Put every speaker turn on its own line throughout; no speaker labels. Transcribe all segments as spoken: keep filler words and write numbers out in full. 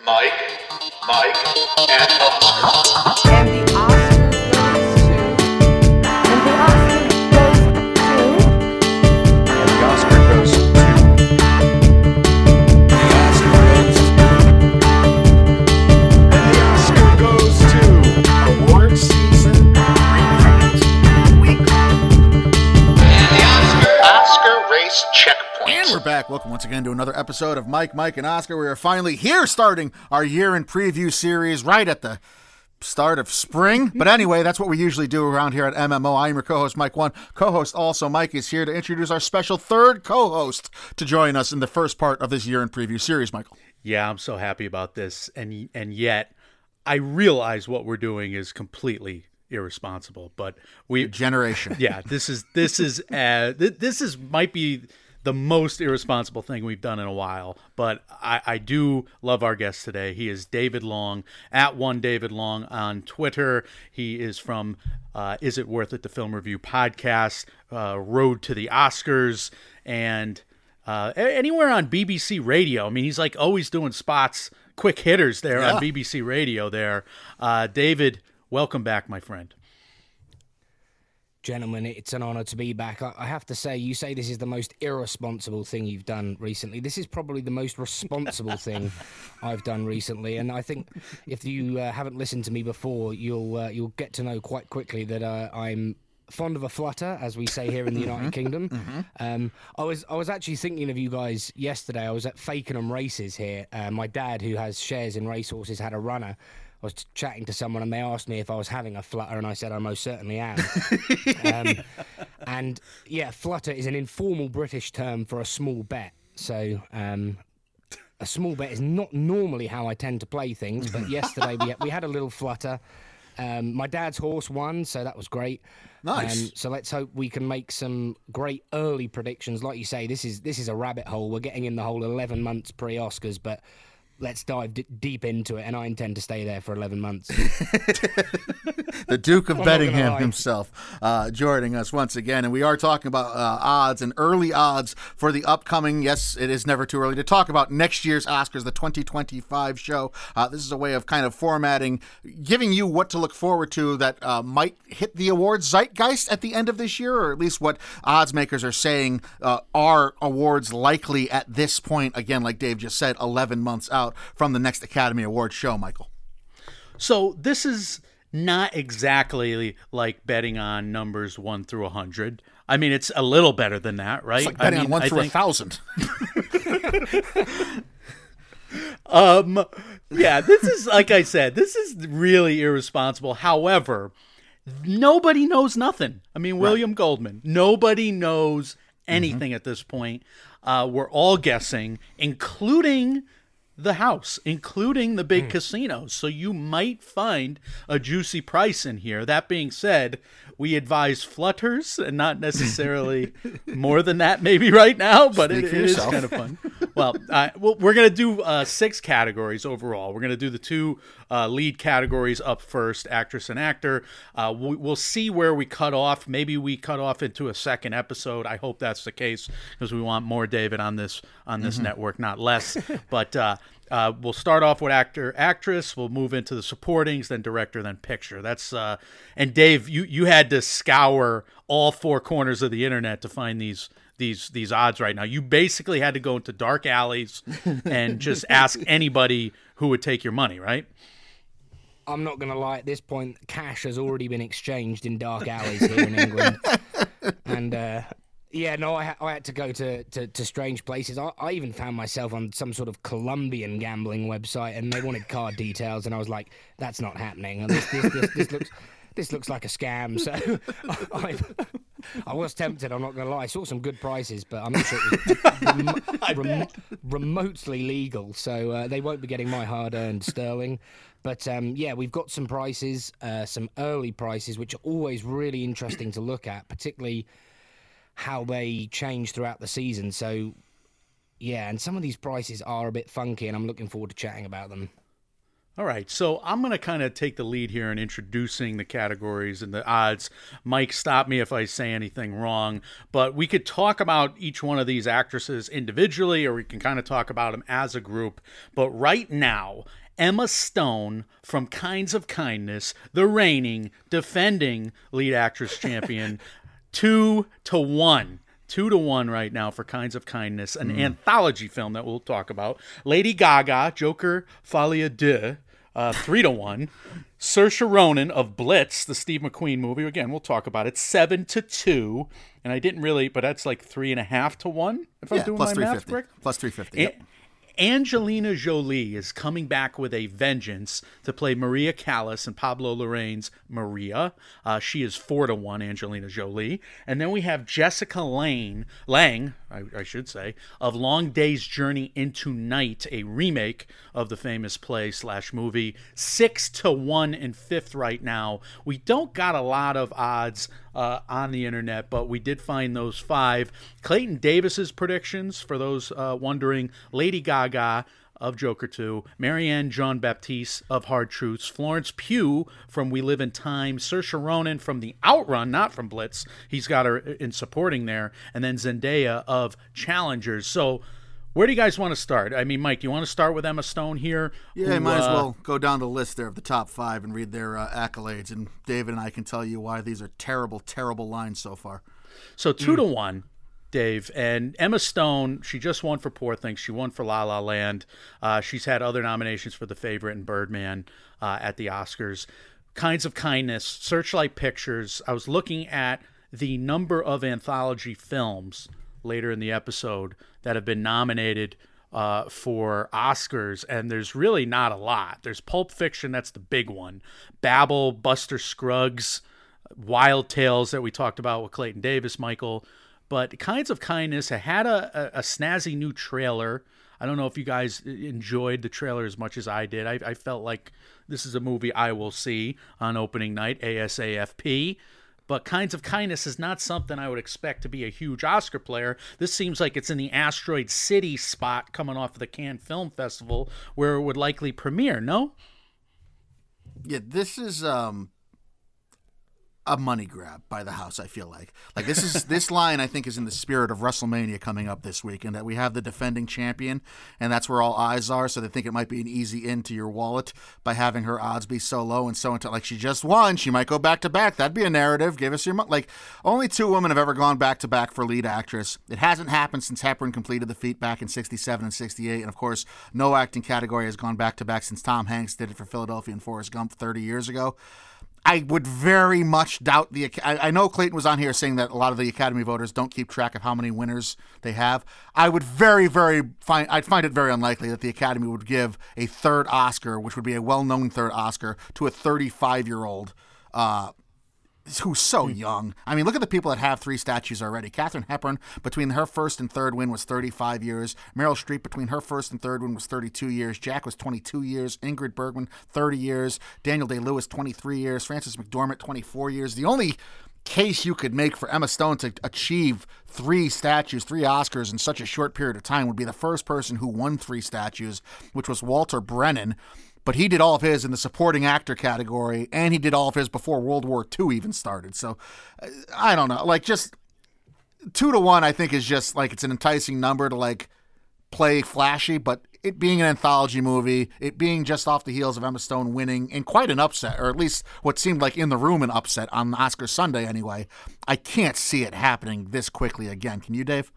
Mike, Mike, and Oscar.
And the Oscar goes to...
And the Oscar goes to...
And the Oscar goes to...
And the Oscar goes to... Award Season Recaps Week.
And the Oscar... Oscar Race Checkpoint.
And we're back. Welcome once again to another episode of Mike, Mike, and Oscar. We are finally here starting our year in preview series right at the start of spring. But anyway, that's what we usually do around here at M M O. I am your co-host, Mike One. Co-host also, Mike, is here to introduce our special third co-host to join us in the first part of this year in preview series, Michael.
Yeah, I'm so happy about this. And and yet, I realize what we're doing is completely irresponsible. But we...
Generation.
Yeah, this is, this is, uh, th- this is, might be... the most irresponsible thing we've done in a while, but I, I do love our guest today. He is David Long, at one David Long on Twitter. He is from uh, Is It Worth It, the Film Review podcast, uh, Road to the Oscars, and uh, anywhere on B B C Radio. I mean, he's like always doing spots, quick hitters there
Yeah.
on B B C Radio there. Uh, David, welcome back, my friend.
Gentlemen, it's an honor to be back. I I have to say, you say this is the most irresponsible thing you've done recently. This is probably the most responsible thing I've done recently, and I think if you uh, haven't listened to me before, you'll uh, you'll get to know quite quickly that uh, I'm fond of a flutter, as we say here in the United Kingdom. Um, I was I was actually thinking of you guys yesterday. I was at Fakenham Races here. Uh, my dad, who has shares in racehorses, had a runner. I was chatting to someone and they asked me if I was having a flutter, and I said I most certainly am. um, and yeah, flutter is an informal British term for a small bet. So um, a small bet is not normally how I tend to play things, but yesterday we, we had a little flutter. Um, my dad's horse won, so that was great.
Nice.
Um, so let's hope we can make some great early predictions. Like you say, this is this is a rabbit hole. We're getting in the hole eleven months pre-Oscars, but let's dive d- deep into it, and I intend to stay there for eleven months.
The Duke of
I'm not gonna
Bettingham
lie.
himself uh, joining us once again. And we are talking about uh, odds and early odds for the upcoming, yes, it is never too early to talk about next year's Oscars, the twenty twenty-five show. Uh, this is a way of kind of formatting, giving you what to look forward to that uh, might hit the awards zeitgeist at the end of this year, or at least what odds makers are saying uh, are awards likely at this point. Again, like Dave just said, eleven months out from the next Academy Awards show, Michael.
So this is not exactly like betting on numbers one through a hundred. I mean, it's a little better than that, right?
It's like betting
I mean,
on one
I
through a
think-
thousand.
Um, yeah, this is, like I said, this is really irresponsible. However, nobody knows nothing. I mean, William Goldman, nobody knows anything
Mm-hmm.
at this point. Uh, we're all guessing, including the house, including the big casinos. So you might find a juicy price in here. That being said, we advise flutters and not necessarily more than that maybe right now, but
Speak
it,
for
it is
yourself.
kind of fun. Well, uh, well we're going to do uh, six categories overall. We're going to do the two uh, lead categories up first, actress and actor. Uh, we, we'll see where we cut off. Maybe we cut off into a second episode. I hope that's the case because we want more David on this on this network, not less. But uh, uh, we'll start off with actor, actress. We'll move into the supportings, then director, then picture. That's uh, and Dave, you you had to scour all four corners of the internet to find these these these odds right now. You basically had to go into dark alleys and just ask anybody who would take your money, right?
I'm not going to lie, at this point, cash has already been exchanged in dark alleys here in England. And, uh, yeah, no, I, ha- I had to go to, to, to strange places. I, I even found myself on some sort of Colombian gambling website, and they wanted card details, and I was like, that's not happening. And this, this, this, this looks... This looks like a scam, so I, I was tempted, I'm not going to lie. I saw some good prices, but I'm not sure it was rem- rem- remotely legal, so uh, they won't be getting my hard-earned sterling. But, um, yeah, we've got some prices, uh, some early prices, which are always really interesting to look at, particularly how they change throughout the season. So, yeah, and some of these prices are a bit funky, and I'm looking forward to chatting about them.
All right, so I'm going to kind of take the lead here in introducing the categories and the odds. Mike, stop me if I say anything wrong, but we could talk about each one of these actresses individually, or we can kind of talk about them as a group. But right now, Emma Stone from Kinds of Kindness, the reigning, defending lead actress champion, two to one. Two to one right now for Kinds of Kindness, an mm. anthology film that we'll talk about. Lady Gaga, Joker Folie à Deux, uh, three to one. Saoirse Ronan of Blitz, the Steve McQueen movie. Again, we'll talk about it. Seven to two. And I didn't really, but that's like three and a half to one. If
yeah,
I'm doing
plus
my math correct.
Plus three fifty. Yep.
Angelina Jolie is coming back with a vengeance to play Maria Callas and Pablo Larraín's Maria. Uh, she is four to one, Angelina Jolie. And then we have Jessica Lange, Lang, I, I should say, of Long Day's Journey into Night, a remake of the famous play slash movie. Six to one in fifth right now. We don't got a lot of odds uh, on the internet, but we did find those five. Clayton Davis's predictions, for those uh, wondering: Lady Gaga of Joker two, Marianne Jean-Baptiste of Hard Truths, Florence Pugh from We Live in Time, Saoirse Ronan from The Outrun, not from Blitz. He's got her in supporting there, and then Zendaya of Challengers. So where do you guys want to start? I mean, Mike, do you want to start with Emma Stone here?
Yeah,
who,
might as
uh,
well go down the list there of the top five and read their uh, accolades. And David and I can tell you why these are terrible, terrible lines so far.
So two mm. to one, Dave. And Emma Stone, she just won for Poor Things. She won for La La Land. Uh, she's had other nominations for The Favorite and Birdman uh, at the Oscars. Kinds of Kindness, Searchlight Pictures. I was looking at the number of anthology films later in the episode that have been nominated uh, for Oscars, and there's really not a lot. There's Pulp Fiction, that's the big one. Babel, Buster Scruggs, Wild Tales that we talked about with Clayton Davis, Michael. But Kinds of Kindness had a, a, a snazzy new trailer. I don't know if you guys enjoyed the trailer as much as I did. I, I felt like this is a movie I will see on opening night, ASAFP. But Kinds of Kindness is not something I would expect to be a huge Oscar player. This seems like it's in the Asteroid City spot coming off of the Cannes Film Festival where it would likely premiere, no?
Yeah, this is um, a money grab by the house, I feel like. Like this is this line I think is in the spirit of WrestleMania coming up this week, and that we have the defending champion, and that's where all eyes are, so they think it might be an easy into your wallet by having her odds be so low and so into like she just won, she might go back to back. That'd be a narrative. Give us your money. Like only two women have ever gone back to back for lead actress. It hasn't happened since Hepburn completed the feat back in sixty-seven and sixty-eight, and of course no acting category has gone back to back since Tom Hanks did it for Philadelphia and Forrest Gump thirty years ago. I would very much doubt the. I, I know Clayton was on here saying that a lot of the Academy voters don't keep track of how many winners they have. I would very, very find. I'd find it very unlikely that the Academy would give a third Oscar, which would be a well-known third Oscar, to a thirty-five-year-old uh, who's so young. I mean, look at the people that have three statues already. Katharine Hepburn, between her first and third win, was thirty-five years. Meryl Streep, between her first and third win, was thirty-two years. Jack was twenty-two years. Ingrid Bergman, thirty years. Daniel Day-Lewis, twenty-three years. Frances McDormand, twenty-four years. The only case you could make for Emma Stone to achieve three statues, three Oscars in such a short period of time would be the first person who won three statues, which was Walter Brennan. But he did all of his in the supporting actor category, and he did all of his before World War Two even started. So, I don't know. Like, just two to one, I think, is just, like, it's an enticing number to, like, play flashy. But it being an anthology movie, it being just off the heels of Emma Stone winning in quite an upset, or at least what seemed like in the room an upset on Oscar Sunday anyway, I can't see it happening this quickly again. Can you, Dave?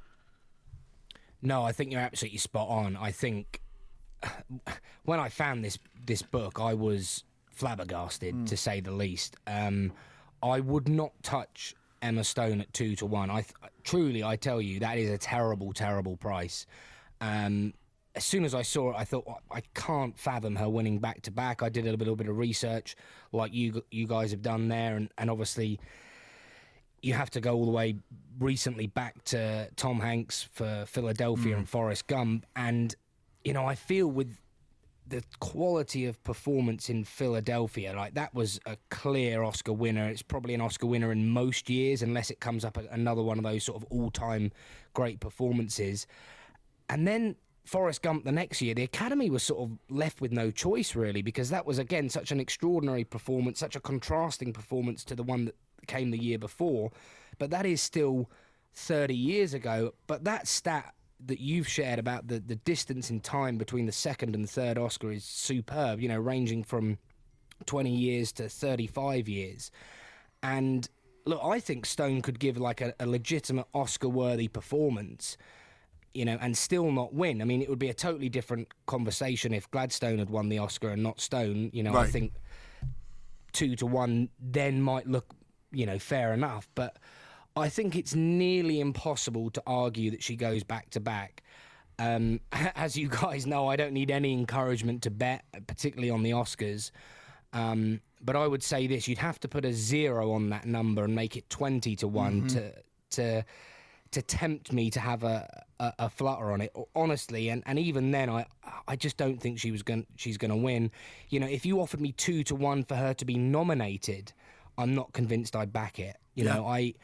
No, I think you're absolutely spot on. I think when I found this this book, I was flabbergasted, mm. to say the least. Um, I would not touch Emma Stone at two to one. I th- truly, I tell you, that is a terrible, terrible price. Um, as soon as I saw it, I thought, well, I can't fathom her winning back to back. I did a little bit of research, like you you guys have done there, and, and obviously you have to go all the way recently back to Tom Hanks for Philadelphia mm. and Forrest Gump, and you know, I feel with the quality of performance in Philadelphia, like that was a clear Oscar winner. It's probably an Oscar winner in most years, unless it comes up another one of those sort of all-time great performances. And then Forrest Gump the next year, the Academy was sort of left with no choice, really, because that was, again, such an extraordinary performance, such a contrasting performance to the one that came the year before. But that is still thirty years ago. But that stat that you've shared about the, the distance in time between the second and third Oscar is superb, you know, ranging from twenty years to thirty-five years. And look, I think Stone could give like a, a legitimate Oscar-worthy performance, you know, and still not win. I mean, it would be a totally different conversation if Gladstone had won the Oscar and not Stone. You know,
Right.
I think two to one then might look, you know, fair enough. But I think it's nearly impossible to argue that she goes back to back. Um, as you guys know, I don't need any encouragement to bet, particularly on the Oscars. Um, but I would say this: you'd have to put a zero on that number and make it twenty to one
Mm-hmm.
to to to tempt me to have a, a, a flutter on it, honestly. And, and even then, I I just don't think she was going she's going to win. You know, if you offered me two to one for her to be nominated, I'm not convinced I'd back it. You
Yeah.
know, I,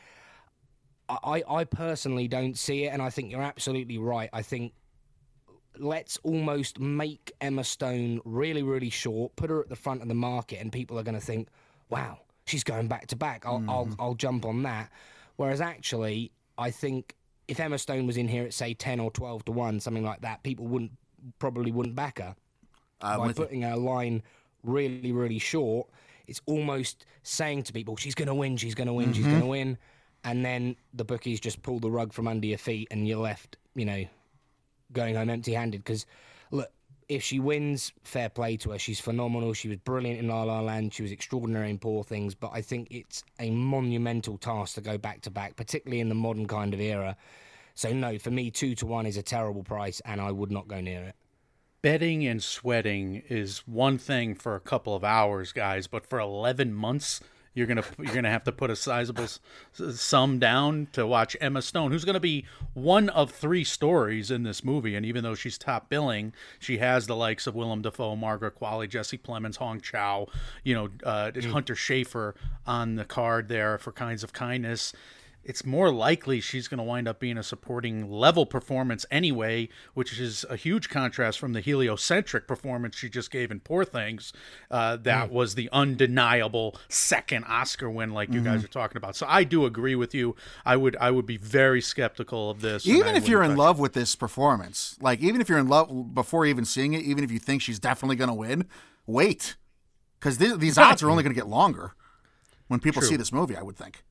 I I personally don't see it, and I think you're absolutely right. I think let's almost make Emma Stone really, really short, put her at the front of the market, and people are going to think, wow, she's going back to back. I'll, I'll, I'll jump on that. Whereas actually, I think if Emma Stone was in here at, say, ten or twelve to one, something like that, people wouldn't probably wouldn't back her.
I'm
By
with you.
putting her line really, really short, it's almost saying to people, she's going to win, she's going to win,
Mm-hmm.
she's going to win. And then the bookies just pull the rug from under your feet and you're left, you know, going home empty-handed. Because, look, if she wins, fair play to her. She's phenomenal. She was brilliant in La La Land. She was extraordinary in Poor Things. But I think it's a monumental task to go back-to-back, particularly in the modern kind of era. So, no, for me, two to one is a terrible price, and I would not go near it.
Betting and sweating is one thing for a couple of hours, guys, but for eleven months, you're gonna you're gonna have to put a sizable s- sum down to watch Emma Stone, who's gonna be one of three stories in this movie. And even though she's top billing, she has the likes of Willem Dafoe, Margaret Qualley, Jesse Plemons, Hong Chow, you know, uh, Hunter Schafer on the card there for Kinds of Kindness. It's more likely she's going to wind up being a supporting level performance anyway, which is a huge contrast from the heliocentric performance she just gave in Poor Things. Uh, that was the undeniable second Oscar win, like you guys are talking about. So I do agree with you. I would I would be very skeptical of this. and
Even
I
if you're in
wouldn't touch
love with this performance, like even if you're in love before even seeing it, even if you think she's definitely going to win, wait, because th- these odds are only going to get longer when people
True.
see this movie. I would think.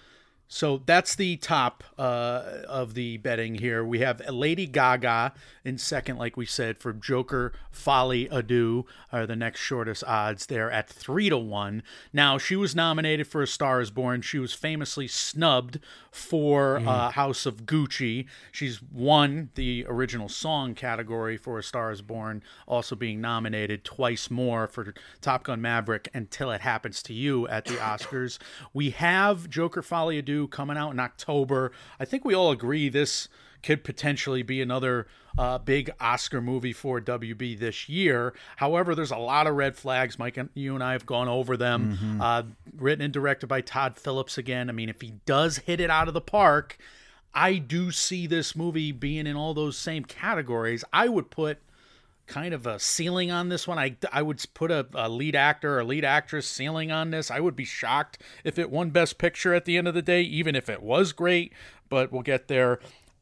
So that's the top uh, of the betting here. We have Lady Gaga in second, like we said, for Joker Folly Ado, are the next shortest odds there at three to one. Now, she was nominated for A Star is Born. She was famously snubbed for uh, House of Gucci. She's won the original song category for A Star is Born, also being nominated twice more for Top Gun Maverick and Till It Happens to You at the Oscars. We have Joker Folly Ado coming out in October. I think we all agree this could potentially be another uh, big Oscar movie for W B this year. However, there's a lot of red flags. Mike, and you and I have gone over them.
Mm-hmm.
Uh, written and directed by Todd Phillips again. I mean, if he does hit it out of the park, I do see this movie being in all those same categories. I would put kind of a ceiling on this one. I, I would put a, a lead actor or lead actress ceiling on this. I would be shocked if it won Best Picture at the end of the day, even if it was great, but we'll get there.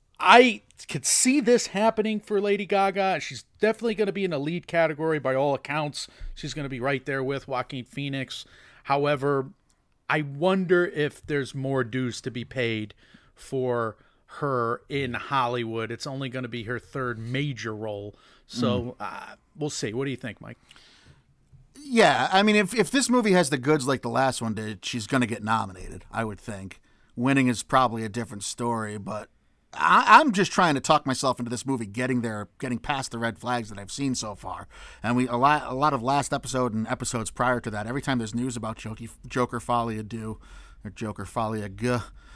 I could see this happening for Lady Gaga. She's definitely going to be in a lead category by all accounts. She's going to be right there with Joaquin Phoenix. However, I wonder if there's more dues to be paid for her in Hollywood. It's only going to be her third major role. So uh, we'll see. What do you think, Mike?
Yeah, I mean, if if this movie has the goods like the last one did, she's going to get nominated, I would think. Winning is probably a different story, but I, I'm just trying to talk myself into this movie getting there, getting past the red flags that I've seen so far. And we a lot, a lot of last episode and episodes prior to that, every time there's news about Joker, Joker Folly Ado or Joker Folly Ado,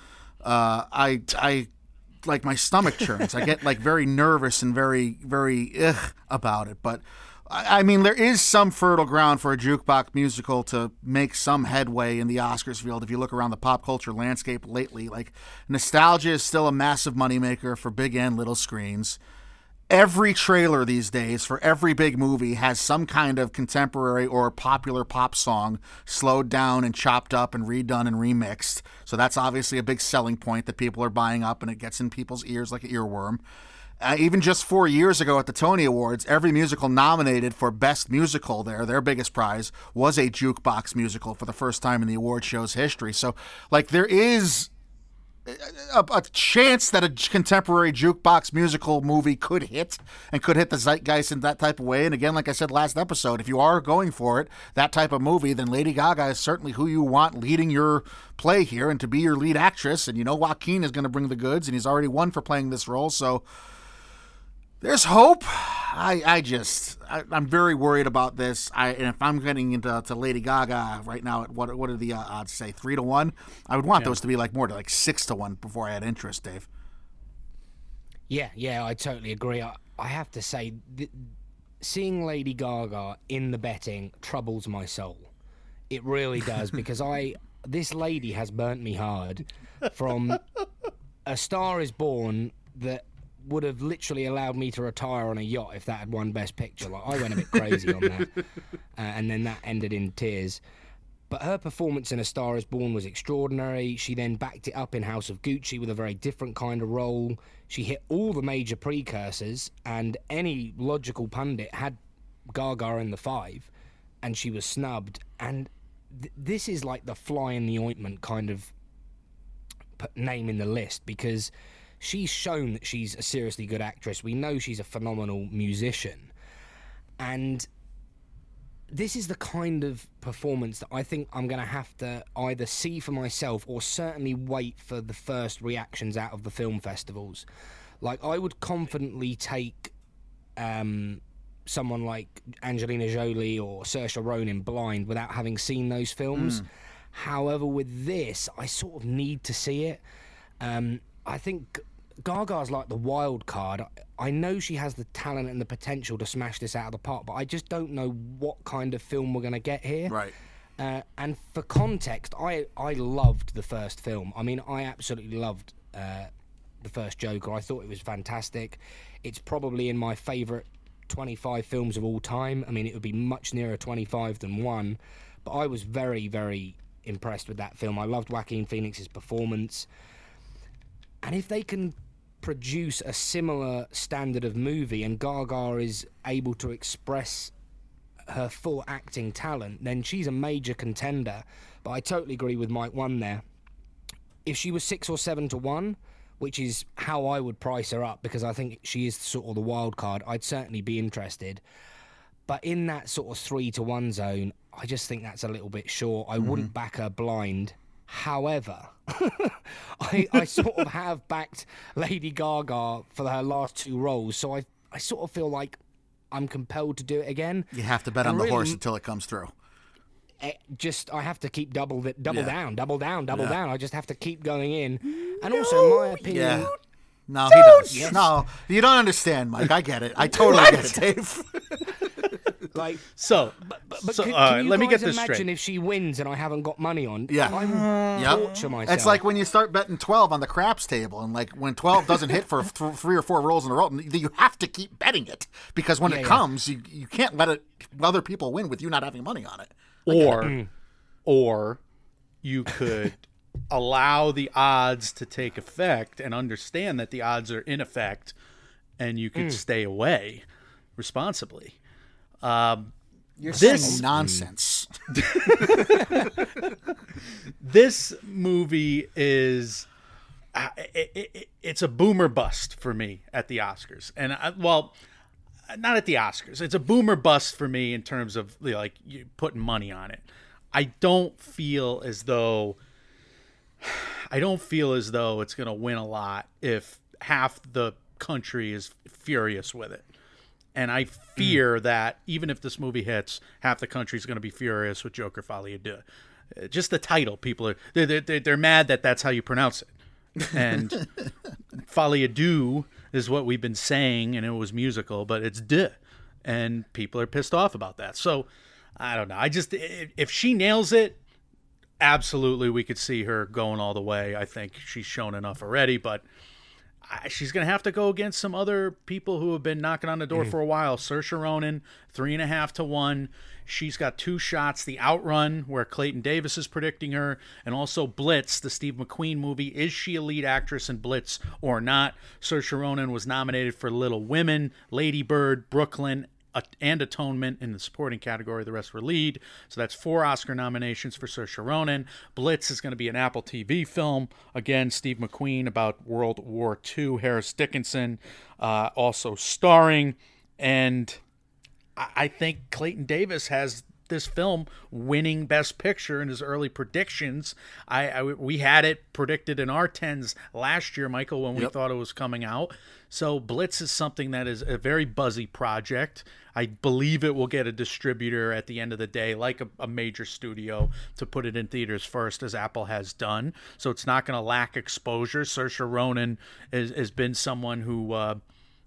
uh, I I like my stomach churns. I get like very nervous and very very ugh about it, but. I mean, there is some fertile ground for a jukebox musical to make some headway in the Oscars field if you look around the pop culture landscape lately. Like, nostalgia is still a massive moneymaker for big and little screens. every trailer these days for every big movie has some kind of contemporary or popular pop song slowed down and chopped up and redone and remixed. So that's obviously a big selling point that people are buying up, and it gets in people's ears like an earworm. Uh, even just four years ago at the Tony Awards, every musical nominated for Best Musical there, their biggest prize, was a jukebox musical for the first time in the award show's history. So, like, there is A, a chance that a contemporary jukebox musical movie could hit and could hit the zeitgeist in that type of way. And again, like I said last episode, if you are going for it, that type of movie, then Lady Gaga is certainly who you want leading your play here and to be your lead actress. And you know Joaquin is going to bring the goods, and he's already won for playing this role. So there's hope. I, I just, I, I'm very worried about this. I, and if I'm getting into to Lady Gaga right now, at what what are the uh, odds? Say three to one. I would want
Yeah.
those to be like more to like six to one before I had interest, Dave.
Yeah, yeah, I totally agree. I, I have to say, th- seeing Lady Gaga in the betting troubles my soul. It really does, because I this lady has burnt me hard from A Star Is Born that would have literally allowed me to retire on a yacht if that had won Best Picture. Like, I went a bit crazy on that, uh, and then that ended in tears. But her performance in A Star Is Born was extraordinary. She then backed it up in House of Gucci with a very different kind of role. She hit all the major precursors, and any logical pundit had Gaga in the five, and she was snubbed. And th- this is like the fly in the ointment kind of p- name in the list, because she's shown that she's a seriously good actress. We know she's a phenomenal musician. And this is the kind of performance that I think I'm going to have to either see for myself or certainly wait for the first reactions out of the film festivals. Like, I would confidently take um, someone like Angelina Jolie or Saoirse Ronan blind without having seen those films. Mm. However, with this, I sort of need to see it. Um, I think Gaga's like the wild card. I know she has the talent and the potential to smash this out of the park, but I just don't know what kind of film we're going to get here.
Right.
Uh, and for context, I, I loved the first film. I mean, I absolutely loved uh, the first Joker. I thought it was fantastic. It's probably in my favourite twenty-five films of all time. I mean, it would be much nearer twenty-five than one. But I was very, very impressed with that film. I loved Joaquin Phoenix's performance. And if they can produce a similar standard of movie and Gaga is able to express her full acting talent, then she's a major contender. But I totally agree with Mike One there. If she was six or seven to one, which is how I would price her up, because I think she is sort of the wild card, I'd certainly be interested. But in that sort of three to one zone, I just think that's a little bit short. I mm-hmm. wouldn't back her blind. However, I, I sort of have backed Lady Gaga for her last two roles, so I I sort of feel like I'm compelled to do it again.
You have to bet
and
on the
really,
horse until it comes through.
It just I have to keep double the, double
Yeah.
down, double down, double
Yeah.
down. I just have to keep going in. And also, in my opinion,
Yeah. No, he does.
Yes.
No, you don't understand, Mike. I get it. I totally get it, Dave.
like.
So,
But, but
so
can,
uh,
can you
let me
guys
get this
imagine
straight.
if she wins and I haven't got money on?
Yeah.
I will
Yep.
torture myself.
It's like when you start betting twelve on the craps table, and like when twelve doesn't hit for th- three or four rolls in a row, you have to keep betting it, because when
Yeah,
it
yeah.
comes, you you can't let it other people win with you not having money on it.
Or, or you could allow the odds to take effect and understand that the odds are in effect, and you could stay away responsibly. Um,
You're
This-
saying nonsense.
this movie is uh, it, it, it's a boomer bust for me at the Oscars, and I, well, not at the Oscars. It's a boomer bust for me in terms of like you putting money on it. I don't feel as though I don't feel as though it's going to win a lot if half the country is furious with it. And I fear mm. that even if this movie hits, half the country is going to be furious with Joker Folie à Deux. Uh, Just the title, people are they're, they're, they're mad that that's how you pronounce it. And Folie à Deux is what we've been saying, and it was musical, but it's deux, and people are pissed off about that. So I don't know. I just if she nails it, absolutely we could see her going all the way. I think she's shown enough already, but I, she's going to have to go against some other people who have been knocking on the door mm. for a while. Saoirse Ronan, three and a half to one. She's got two shots. The Outrun, where Clayton Davis is predicting her, and also Blitz, the Steve McQueen movie. Is she a lead actress in Blitz or not? Saoirse Ronan was nominated for Little Women, Lady Bird, Brooklyn, and Atonement in the supporting category. The rest were lead. So that's four Oscar nominations for Saoirse Ronan. Blitz is going to be an Apple T V film. Again, Steve McQueen about World War Two. Harris Dickinson uh, also starring. And I-, I think Clayton Davis has this film winning Best Picture in his early predictions. I, I we had it predicted in our tens last year, Michael, when we yep. thought it was coming out. So Blitz is something that is a very buzzy project. I believe it will get a distributor at the end of the day, like a, a major studio, to put it in theaters first, as Apple has done. So it's not going to lack exposure. Saoirse Ronan is, has been someone who uh,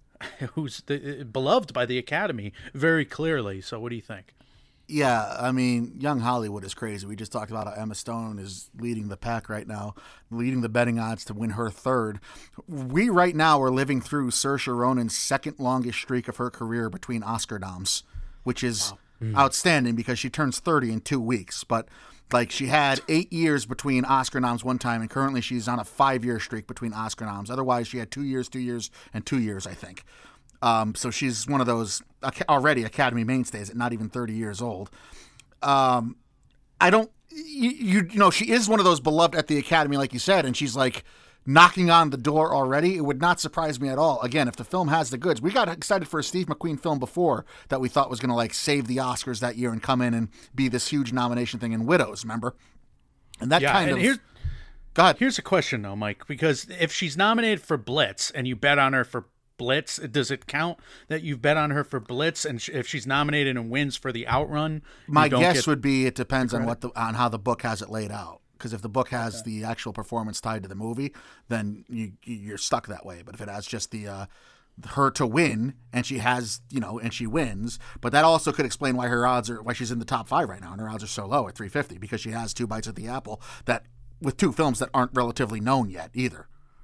who's the, beloved by the Academy very clearly. So what do you think?
Yeah, I mean, young Hollywood is crazy. We just talked about how Emma Stone is leading the pack right now, leading the betting odds to win her third. We right now are living through Saoirse Ronan's second longest streak of her career between Oscar noms, which is wow. mm. outstanding because she turns thirty in two weeks. But like she had eight years between Oscar noms one time, and currently she's on a five-year streak between Oscar noms. Otherwise, she had two years, two years, and two years, I think. Um, so she's one of those already Academy mainstays at not even thirty years old. Um, I don't, you, you, you know, she is one of those beloved at the Academy, like you said, and she's like knocking on the door already. It would not surprise me at all. Again, if the film has the goods, we got excited for a Steve McQueen film before that we thought was going to like save the Oscars that year and come in and be this huge nomination thing in Widows, remember? And that
yeah,
kind
and
of,
here's,
go ahead.
Here's a question though, Mike, because if she's nominated for Blitz and you bet on her for Blitz, does it count that you've bet on her for Blitz, and sh- if she's nominated and wins for the Outrun?
My guess would be it depends on what the, on how the book has it laid out. Because if the book has okay. the actual performance tied to the movie, then you you're stuck that way. But if it has just the uh, her to win, and she has you know, and she wins, but that also could explain why her odds are why she's in the top five right now, and her odds are so low at three fifty because she has two bites at the apple that with two films that aren't relatively known yet either.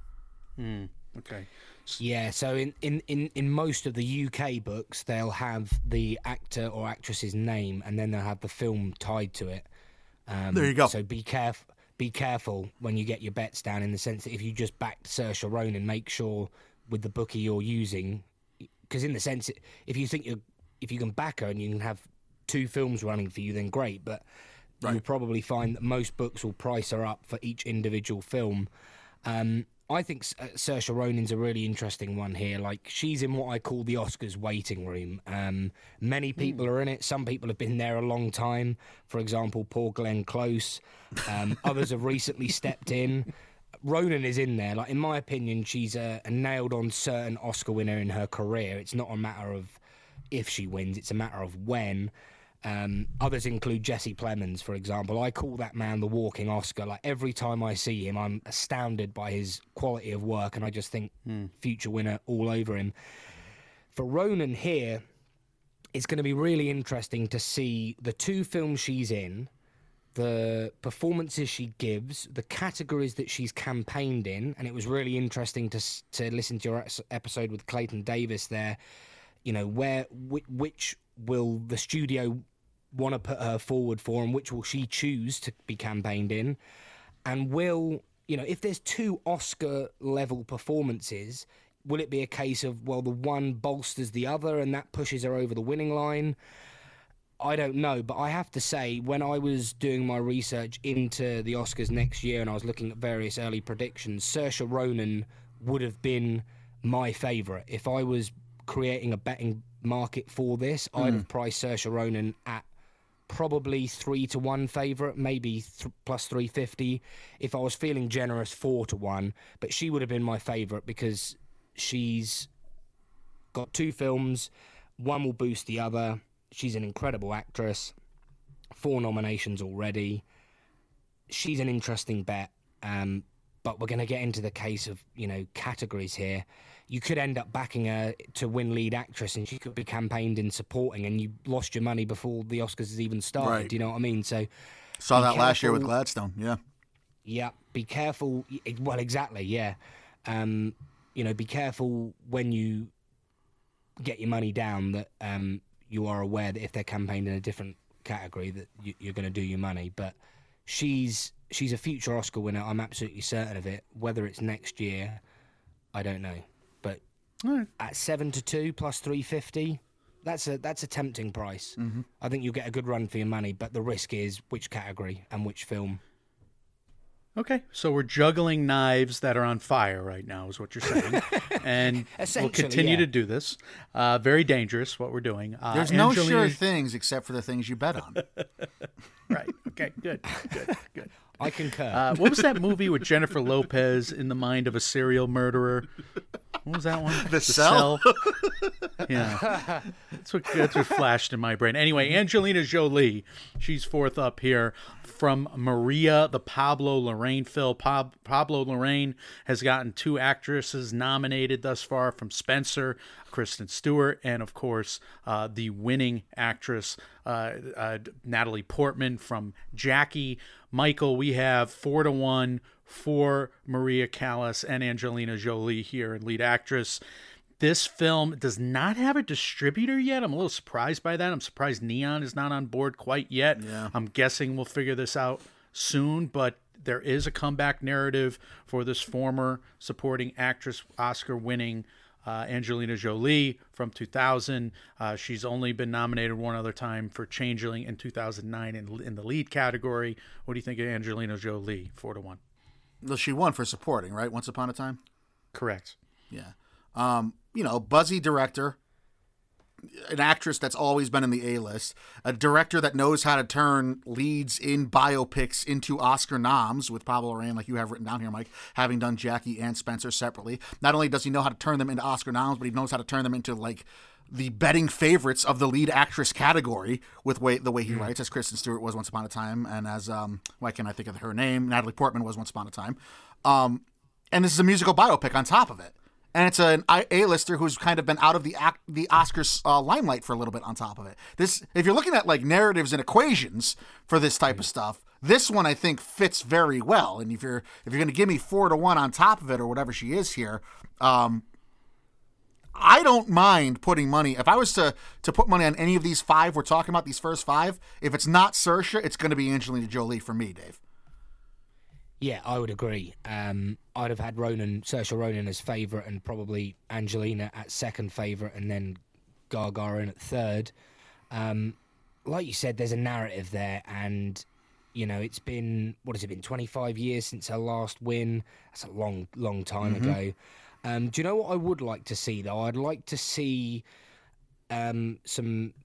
Hmm. Okay.
Yeah, so in, in, in, in most of the U K books, they'll have the actor or actress's name, and then they'll have the film tied to it. Um,
there you go.
So be careful. Be careful when you get your bets down. In the sense that if you just backed Saoirse Ronan, make sure with the bookie you're using, because in the sense, if you think you if you can back her and you can have two films running for you, then great. But right. you'll probably find that most books will price her up for each individual film. Um, I think uh, Saoirse Ronan's a really interesting one here. Like, she's in what I call the Oscars waiting room. Um, many people mm. are in it. Some people have been there a long time. For example, poor Glenn Close. Um, others have recently stepped in. Ronan is in there. Like, in my opinion, she's a, a nailed-on certain Oscar winner in her career. It's not a matter of if she wins. It's a matter of when. Um, others include Jesse Plemons, for example. I call that man the walking Oscar. Like, every time I see him, I'm astounded by his quality of work, and I just think mm. future winner all over him. For Ronan here, it's going to be really interesting to see the two films she's in, the performances she gives, the categories that she's campaigned in, and it was really interesting to to listen to your episode with Clayton Davis there. You know, where which, which will the studio want to put her forward for, and which will she choose to be campaigned in, and will, you know, if there's two Oscar level performances, will it be a case of, well, the one bolsters the other and that pushes her over the winning line? I don't know, but I have to say, when I was doing my research into the Oscars next year and I was looking at various early predictions, Saoirse Ronan would have been my favourite. If I was creating a betting market for this, mm. I'd have priced Saoirse Ronan at probably three to one favourite, maybe th- plus three fifty. If I was feeling generous, four to one. But she would have been my favourite because she's got two films. One will boost the other. She's an incredible actress. Four nominations already. She's an interesting bet. Um, but we're going to get into the case of, you know, categories here. You could end up backing her to win lead actress, and she could be campaigned in supporting, and you lost your money before the Oscars has even started.
Right.
Do you know what I mean? So
saw that
careful.
last year with Gladstone. Yeah.
Yeah. Be careful. Well, exactly. Yeah. Um, you know, be careful when you get your money down that um, you are aware that if they're campaigned in a different category that you, you're going to do your money. But she's she's a future Oscar winner. I'm absolutely certain of it. Whether it's next year, I don't know. But
Right.
at seven to two plus three fifty, that's a that's a tempting price.
Mm-hmm.
I think you'll get a good run for your money. But the risk is which category and which film.
Okay, so we're juggling knives that are on fire right now, is what you're saying, and we'll
Essentially,
continue
yeah.
to do this. Uh, very dangerous, what we're doing. Uh,
There's no
Angelina-
sure things except for the things you bet on.
Right. Okay. Good. Good. Good.
I concur.
Uh, what was that movie with Jennifer Lopez in the mind of a serial murderer? What was that one?
The Cell?
Yeah, that's what that's what flashed in my brain. Anyway, Angelina Jolie, she's fourth up here from Maria, the Pablo Larraín film. Pab- Pablo Larraín has gotten two actresses nominated thus far from Spencer, Kristen Stewart, and of course uh, the winning actress uh, uh, Natalie Portman from Jackie. Michael, we have four to one for Maria Callas and Angelina Jolie here in lead actress. This film does not have a distributor yet. I'm a little surprised by that. I'm surprised Neon is not on board quite yet.
Yeah.
I'm guessing we'll figure this out soon, but there is a comeback narrative for this former supporting actress, Oscar-winning uh, Angelina Jolie from two thousand. Uh, she's only been nominated one other time for Changeling in two thousand nine in, in the lead category. What do you think of Angelina Jolie, four to one?
Well, she won for supporting, right? Once Upon a Time?
Correct.
Yeah. Um, you know, buzzy director, an actress that's always been in the A-list, a director that knows how to turn leads in biopics into Oscar noms with Pablo Larraín, like you have written down here, Mike, having done Jackie and Spencer separately. Not only does he know how to turn them into Oscar noms, but he knows how to turn them into, like, the betting favorites of the lead actress category with way, the way he writes, as Kristen Stewart was Once Upon a Time, and as, um, why can't I think of her name? Natalie Portman was Once Upon a Time. Um, and this is a musical biopic on top of it. And it's an A-lister who's kind of been out of the act, the Oscars uh, limelight for a little bit on top of it. This, if you're looking at like narratives and equations for this type of stuff, this one I think fits very well. And if you're if you're going to give me four to one on top of it or whatever she is here, um, I don't mind putting money. If I was to to put money on any of these five we're talking about, these first five, if it's not Saoirse, it's going to be Angelina Jolie for me, Dave.
Yeah, I would agree. Um, I'd have had Ronan, Saoirse Ronan as favourite and probably Angelina at second favourite and then Gaga in at third. Um, like you said, there's a narrative there and, you know, it's been, what has it been, twenty-five years since her last win? That's a long, long time
Mm-hmm.
ago. Um, do you know what I would like to see, though? I'd like to see um, some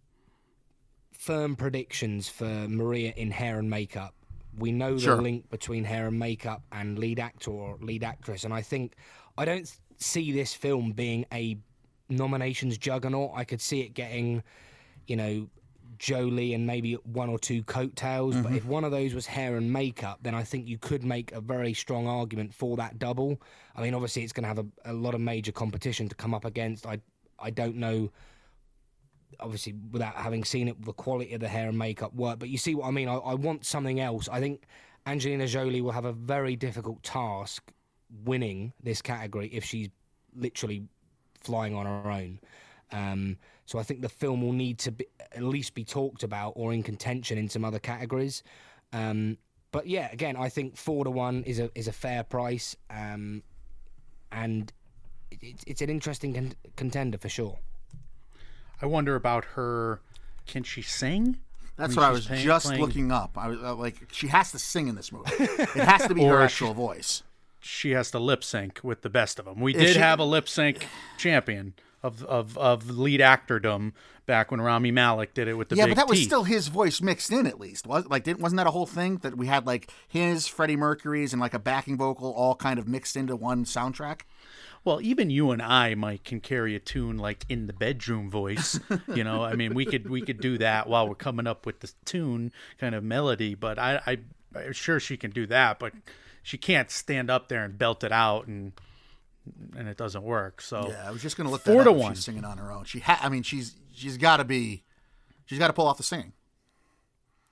firm predictions for Maria in hair and makeup. We know the
Sure.
link between hair and makeup and lead actor or lead actress, and I think I don't see this film being a nominations juggernaut. I could see it getting, you know, Jolie and maybe one or two coattails, but if one of those was hair and makeup, then I think you could make a very strong argument for that double. I mean, obviously, it's going to have a, a lot of major competition to come up against. I I don't know. Obviously, without having seen it, the quality of the hair and makeup work. But you see what I mean? I, I want something else. I think Angelina Jolie will have a very difficult task winning this category if she's literally flying on her own. Um, so I think the film will need to be, at least be talked about or in contention in some other categories. Um, but yeah, again, I think four to one is a is a fair price, um, and it, it's it's an interesting con- contender for sure.
I wonder about her. Can she sing?
That's
I
what
mean,
I
she's
was
playing-
just
playing-
looking up. I was uh, like, she has to sing in this movie. It has to be
Or
her
she-
actual voice.
She has to lip sync with the best of them. We
If
did
she-
have a lip sync champion of, of of lead actordom back when Rami Malek did it with the
Yeah,
big
but that was
teeth.
still his voice mixed in, at least. Was like didn't wasn't that a whole thing that we had like his, Freddie Mercury's, and like a backing vocal all kind of mixed into one soundtrack?
Well, even you and I, Mike, can carry a tune like in the bedroom voice. You know, I mean, we could we could do that while we're coming up with the tune kind of melody. But I, I I'm sure she can do that, but she can't stand up there and belt it out, and and it doesn't work. So
Yeah, I was just gonna look
Four
that
to
up if
one.
she's singing on her own. She ha- I mean, she's she's got to be, she's got to pull off the singing.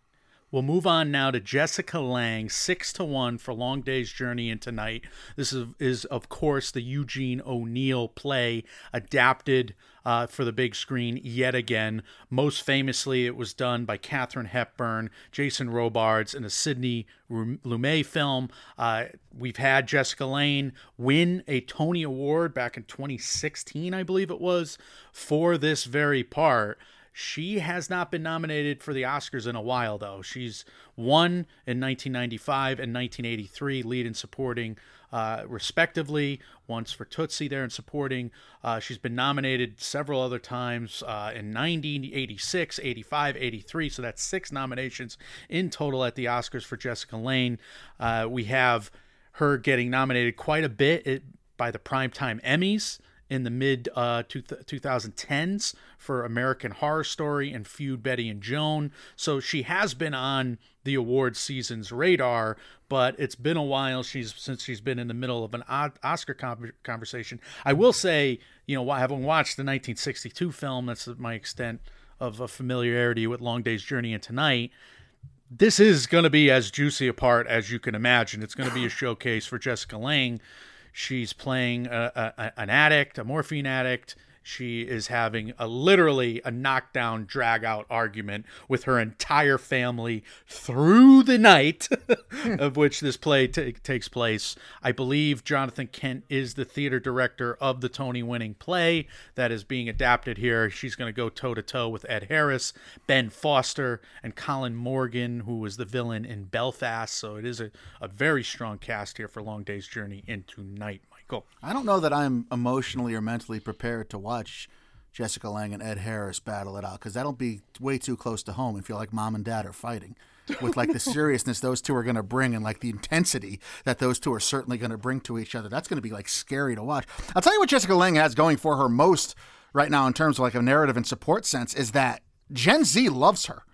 We'll move on now to Jessica Lange, six to one for Long Day's Journey into Night. This is, is of course, the Eugene O'Neill play adapted uh, for the big screen yet again. Most famously, it was done by Katharine Hepburn, Jason Robards, in a Sidney Lumet film. Uh, we've had Jessica Lange win a Tony Award back in twenty sixteen, I believe it was, for this very part. She has not been nominated for the Oscars in a while, though. She's won in nineteen ninety-five and nineteen eighty-three, lead and supporting, uh, respectively. Once for Tootsie there in supporting. Uh, she's been nominated several other times uh, in ninety, eighty-six, eighty-five, eighty-three. So that's six nominations in total at the Oscars for Jessica Lange. Uh, we have her getting nominated quite a bit it, by the Primetime Emmys in the mid uh, two, twenty tens for American Horror Story and Feud, Betty and Joan. So she has been on the award season's radar, but it's been a while she's since she's been in the middle of an Oscar com- conversation. I will say, you know, having watched the nineteen sixty-two film, that's my extent of a familiarity with Long Day's Journey into Night, this is going to be as juicy a part as you can imagine. It's going to be a showcase for Jessica Lange. She's playing a, a, an addict, a morphine addict. She is having a literally a knockdown, drag-out argument with her entire family through the night of which this play t- takes place. I believe Jonathan Kent is the theater director of the Tony-winning play that is being adapted here. She's going to go toe-to-toe with Ed Harris, Ben Foster, and Colin Morgan, who was the villain in Belfast. So it is a, a very strong cast here for Long Day's Journey into Night. Michael.
I don't know that I'm emotionally or mentally prepared to watch Jessica Lange and Ed Harris battle it out, because that'll be way too close to home and feel like mom and dad are fighting with like the seriousness those two are going to bring and like the intensity that those two are certainly going to bring to each other. That's going to be like scary to watch. I'll tell you what Jessica Lange has going for her most right now in terms of like a narrative and support sense is that Gen Z loves her.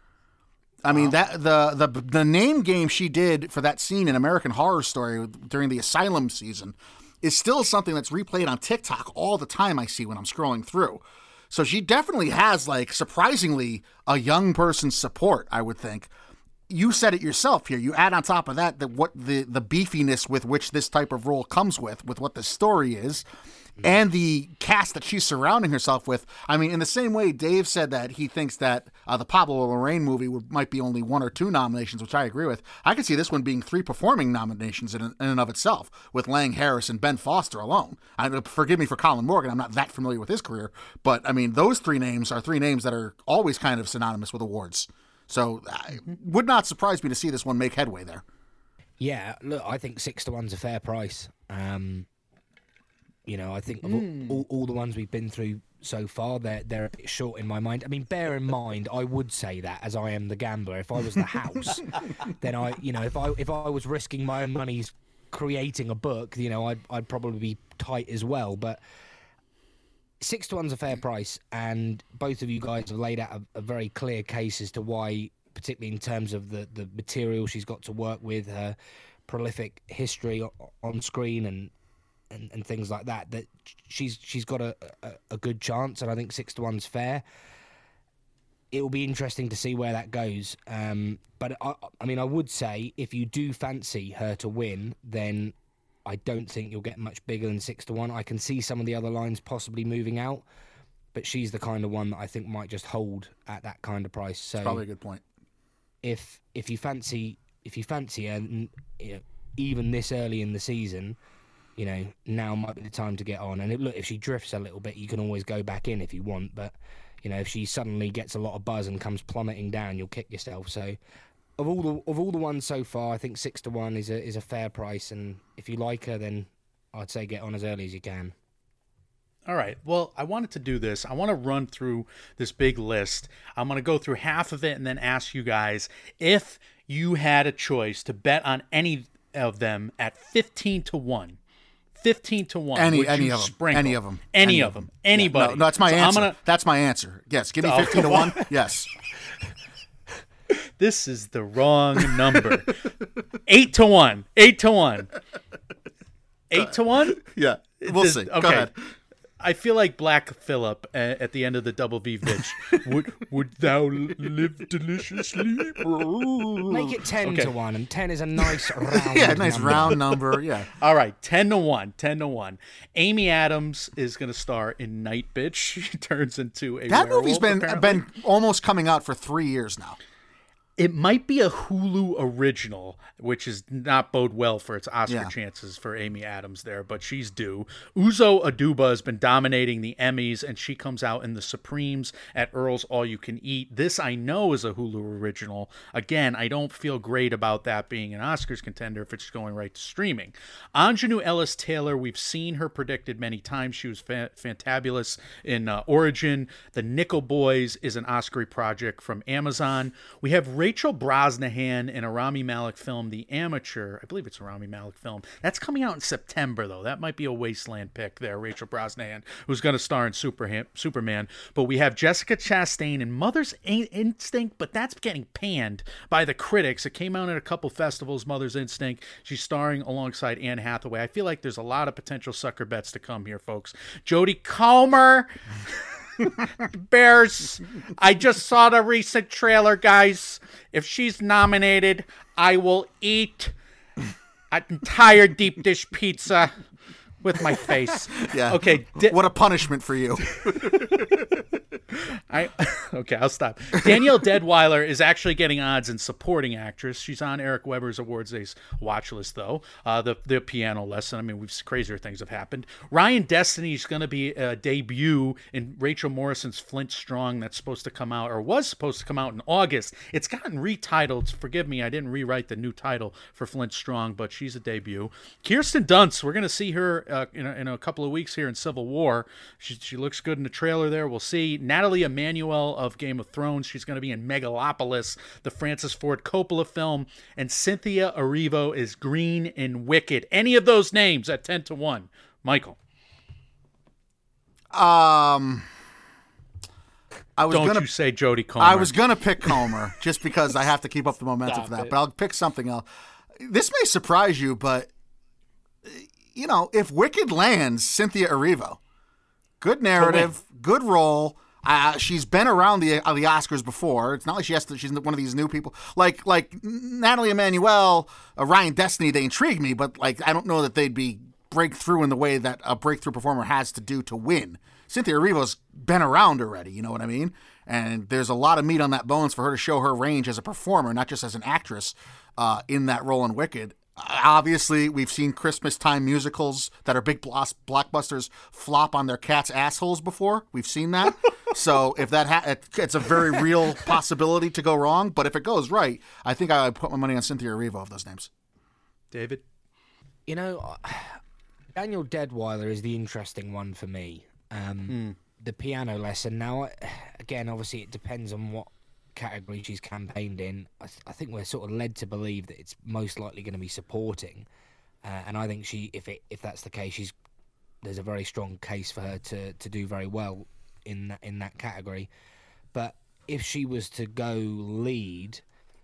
I mean, that the, the the name game she did for that scene in American Horror Story during the Asylum season is still something that's replayed on TikTok all the time I see when I'm scrolling through. So she definitely has, like, surprisingly, a young person's support, I would think. You said it yourself here. You add on top of that, that what the, the beefiness with which this type of role comes with, with what the story is, and the cast that she's surrounding herself with. I mean, in the same way Dave said that he thinks that uh, the Pablo Larraín movie would, might be only one or two nominations, which I agree with. I could see this one being three performing nominations in, in and of itself, with Lange, Harris, and Ben Foster alone. I, forgive me for Colin Morgan. I'm not that familiar with his career. But, I mean, those three names are three names that are always kind of synonymous with awards. So it would not surprise me to see this one make headway there.
Yeah, look, I think six to one's a fair price. Um, you know, I think of all, all, all the ones we've been through so far, they're they're a bit short in my mind. I mean, bear in mind, I would say that as I am the gambler. If I was the house, then I, you know, if I if I was risking my own monies creating a book, you know, I'd I'd probably be tight as well. But six to one's a fair price, and both of you guys have laid out a, a very clear case as to why, particularly in terms of the, the material she's got to work with, her prolific history on screen and, and, and things like that, that she's she's got a, a, a good chance, and I think six to one's fair. It will be interesting to see where that goes. Um, but, I, I mean, I would say if you do fancy her to win, then I don't think you'll get much bigger than six to one. I can see some of the other lines possibly moving out, but she's the kind of one that I think might just hold at that kind of price. So
That's probably a good point.
If if you fancy if you fancy her, you know, even this early in the season, you know, now might be the time to get on. And it, look, if she drifts a little bit, you can always go back in if you want. But you know, if she suddenly gets a lot of buzz and comes plummeting down, you'll kick yourself. So, of all the of all the ones so far, I think six to one is a is a fair price. And if you like her, then I'd say get on as early as you can.
All right. Well, I wanted to do this. I want to run through this big list. I'm going to go through half of it and then ask you guys if you had a choice to bet on any of them at fifteen to one. fifteen to one.
Any,
would
any
you
of them.
sprinkle?
Any of them.
Any,
Any
of them. Anybody.
Yeah, no, no, that's my
So
answer.
I'm gonna...
That's my answer. Yes. Give me
Oh,
fifteen to one. Yes.
This is the wrong number. Eight to one. Eight to one. Eight to one?
Yeah. We'll
This-
see.
Okay.
Go ahead.
I feel like Black Phillip at, at the end of the Double V pitch. would would thou live deliciously?
Make it ten
Okay.
to one, and ten is a nice round.
Yeah, nice
number.
round number. Yeah.
All right, ten to one, ten to one. Amy Adams is going to star in Night Bitch. She turns into a
That
werewolf,
movie's been
apparently.
been almost coming out for three years now.
It might be a Hulu original, which is not bode well for its Oscar
Yeah.
chances for Amy Adams there, but she's due. Uzo Aduba has been dominating the Emmys, and she comes out in The Supremes at Earl's All You Can Eat. This I know is a Hulu original. Again, I don't feel great about that being an Oscars contender if it's going right to streaming. Anjanou Ellis-Taylor, we've seen her predicted many times. She was fa- fantabulous in uh, Origin. The Nickel Boys is an Oscar project from Amazon. We have Rachel Brosnahan in a Rami Malek film, The Amateur. I believe it's a Rami Malek film. That's coming out in September, though. That might be a wasteland pick there, Rachel Brosnahan, who's going to star in Super Superman. But we have Jessica Chastain in Mother's In- Instinct, but that's getting panned by the critics. It came out at a couple festivals, Mother's Instinct. She's starring alongside Anne Hathaway. I feel like there's a lot of potential sucker bets to come here, folks. Jodie Comer. Bears. I just saw the recent trailer, guys. If she's nominated, I will eat an entire deep dish pizza with my face.
Yeah.
Okay. Di-
What a punishment for you.
I okay, I'll stop. Danielle Deadweiler is actually getting odds in supporting actress. She's on Eric Weber's Awards Day's watch list, though. Uh, the the piano lesson. I mean, we've crazier things have happened. Ryan Destiny is going to be a debut in Rachel Morrison's Flint Strong that's supposed to come out, or was supposed to come out in August. It's gotten retitled. Forgive me, I didn't rewrite the new title for Flint Strong, but she's a debut. Kirsten Dunst, we're going to see her uh, in, a, in a couple of weeks here in Civil War. She, she looks good in the trailer there. We'll see. Natalie Emmanuel of Game of Thrones. She's going to be in Megalopolis, the Francis Ford Coppola film. And Cynthia Erivo is Green in Wicked. Any of those names at ten to one. Michael.
Um, I was
Don't
gonna
you say Jodie Comer.
I was gonna pick Comer just because I have to keep up the momentum
Stop
for that.
it.
But I'll pick something else. This may surprise you, but you know, if Wicked lands, Cynthia Erivo, good narrative, good role. Uh, she's been around the uh, the Oscars before. It's not like she has to. She's one of these new people, like like Natalie Emmanuel, uh, Ryan Destiny. They intrigue me, but like I don't know that they'd be breakthrough in the way that a breakthrough performer has to do to win. Cynthia Erivo's been around already. You know what I mean? And there's a lot of meat on that bones for her to show her range as a performer, not just as an actress uh, in that role in Wicked. Obviously, we've seen Christmas time musicals that are big blos- blockbusters flop on their cats' assholes before. We've seen that. So if that ha- it's a very real possibility to go wrong. But if it goes right, I think I would put my money on Cynthia Erivo of those names.
David?
You know, Daniel Deadweiler is the interesting one for me. Um, The piano lesson. Now, again, obviously, it depends on what category she's campaigned in. I, th- I think we're sort of led to believe that it's most likely going to be supporting, uh, and I think she, if it, if that's the case, she's there's a very strong case for her to, to do very well in that in that category. But if she was to go lead,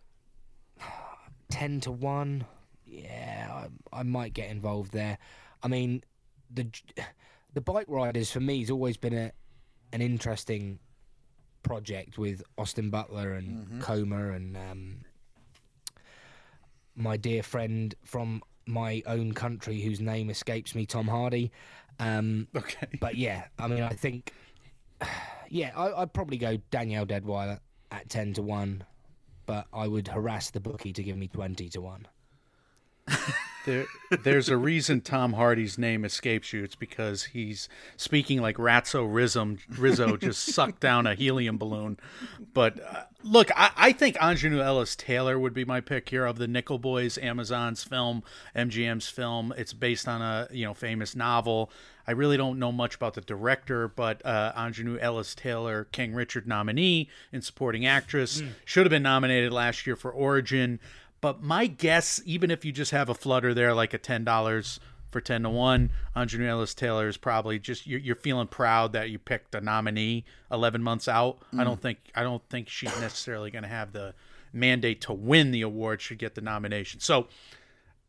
ten to one, yeah, I, I might get involved there. I mean, the the Bike Riders for me has always been a an interesting project with Austin Butler and mm-hmm. Comer and um, my dear friend from my own country whose name escapes me, Tom Hardy. Um,
okay.
But yeah, I mean, I think, yeah, I, I'd probably go Danielle Deadweiler at ten to one, but I would harass the bookie to give me twenty to one.
There, there's a reason Tom Hardy's name escapes you. It's because he's speaking like Ratso Rizzo, Rizzo just sucked down a helium balloon. But uh, look, I, I think Anjanou Ellis-Taylor would be my pick here of the Nickel Boys, Amazon's film, M G M's film. It's based on a you know famous novel. I really don't know much about the director, but uh, Anjanou Ellis-Taylor, King Richard nominee in supporting actress, mm. should have been nominated last year for Origin. But my guess, even if you just have a flutter there, like a ten dollars for ten to one, Anjanou Ellis-Taylor is probably just you're, you're feeling proud that you picked a nominee eleven months out. Mm. I don't think I don't think she's necessarily going to have the mandate to win the award. Should get the nomination. So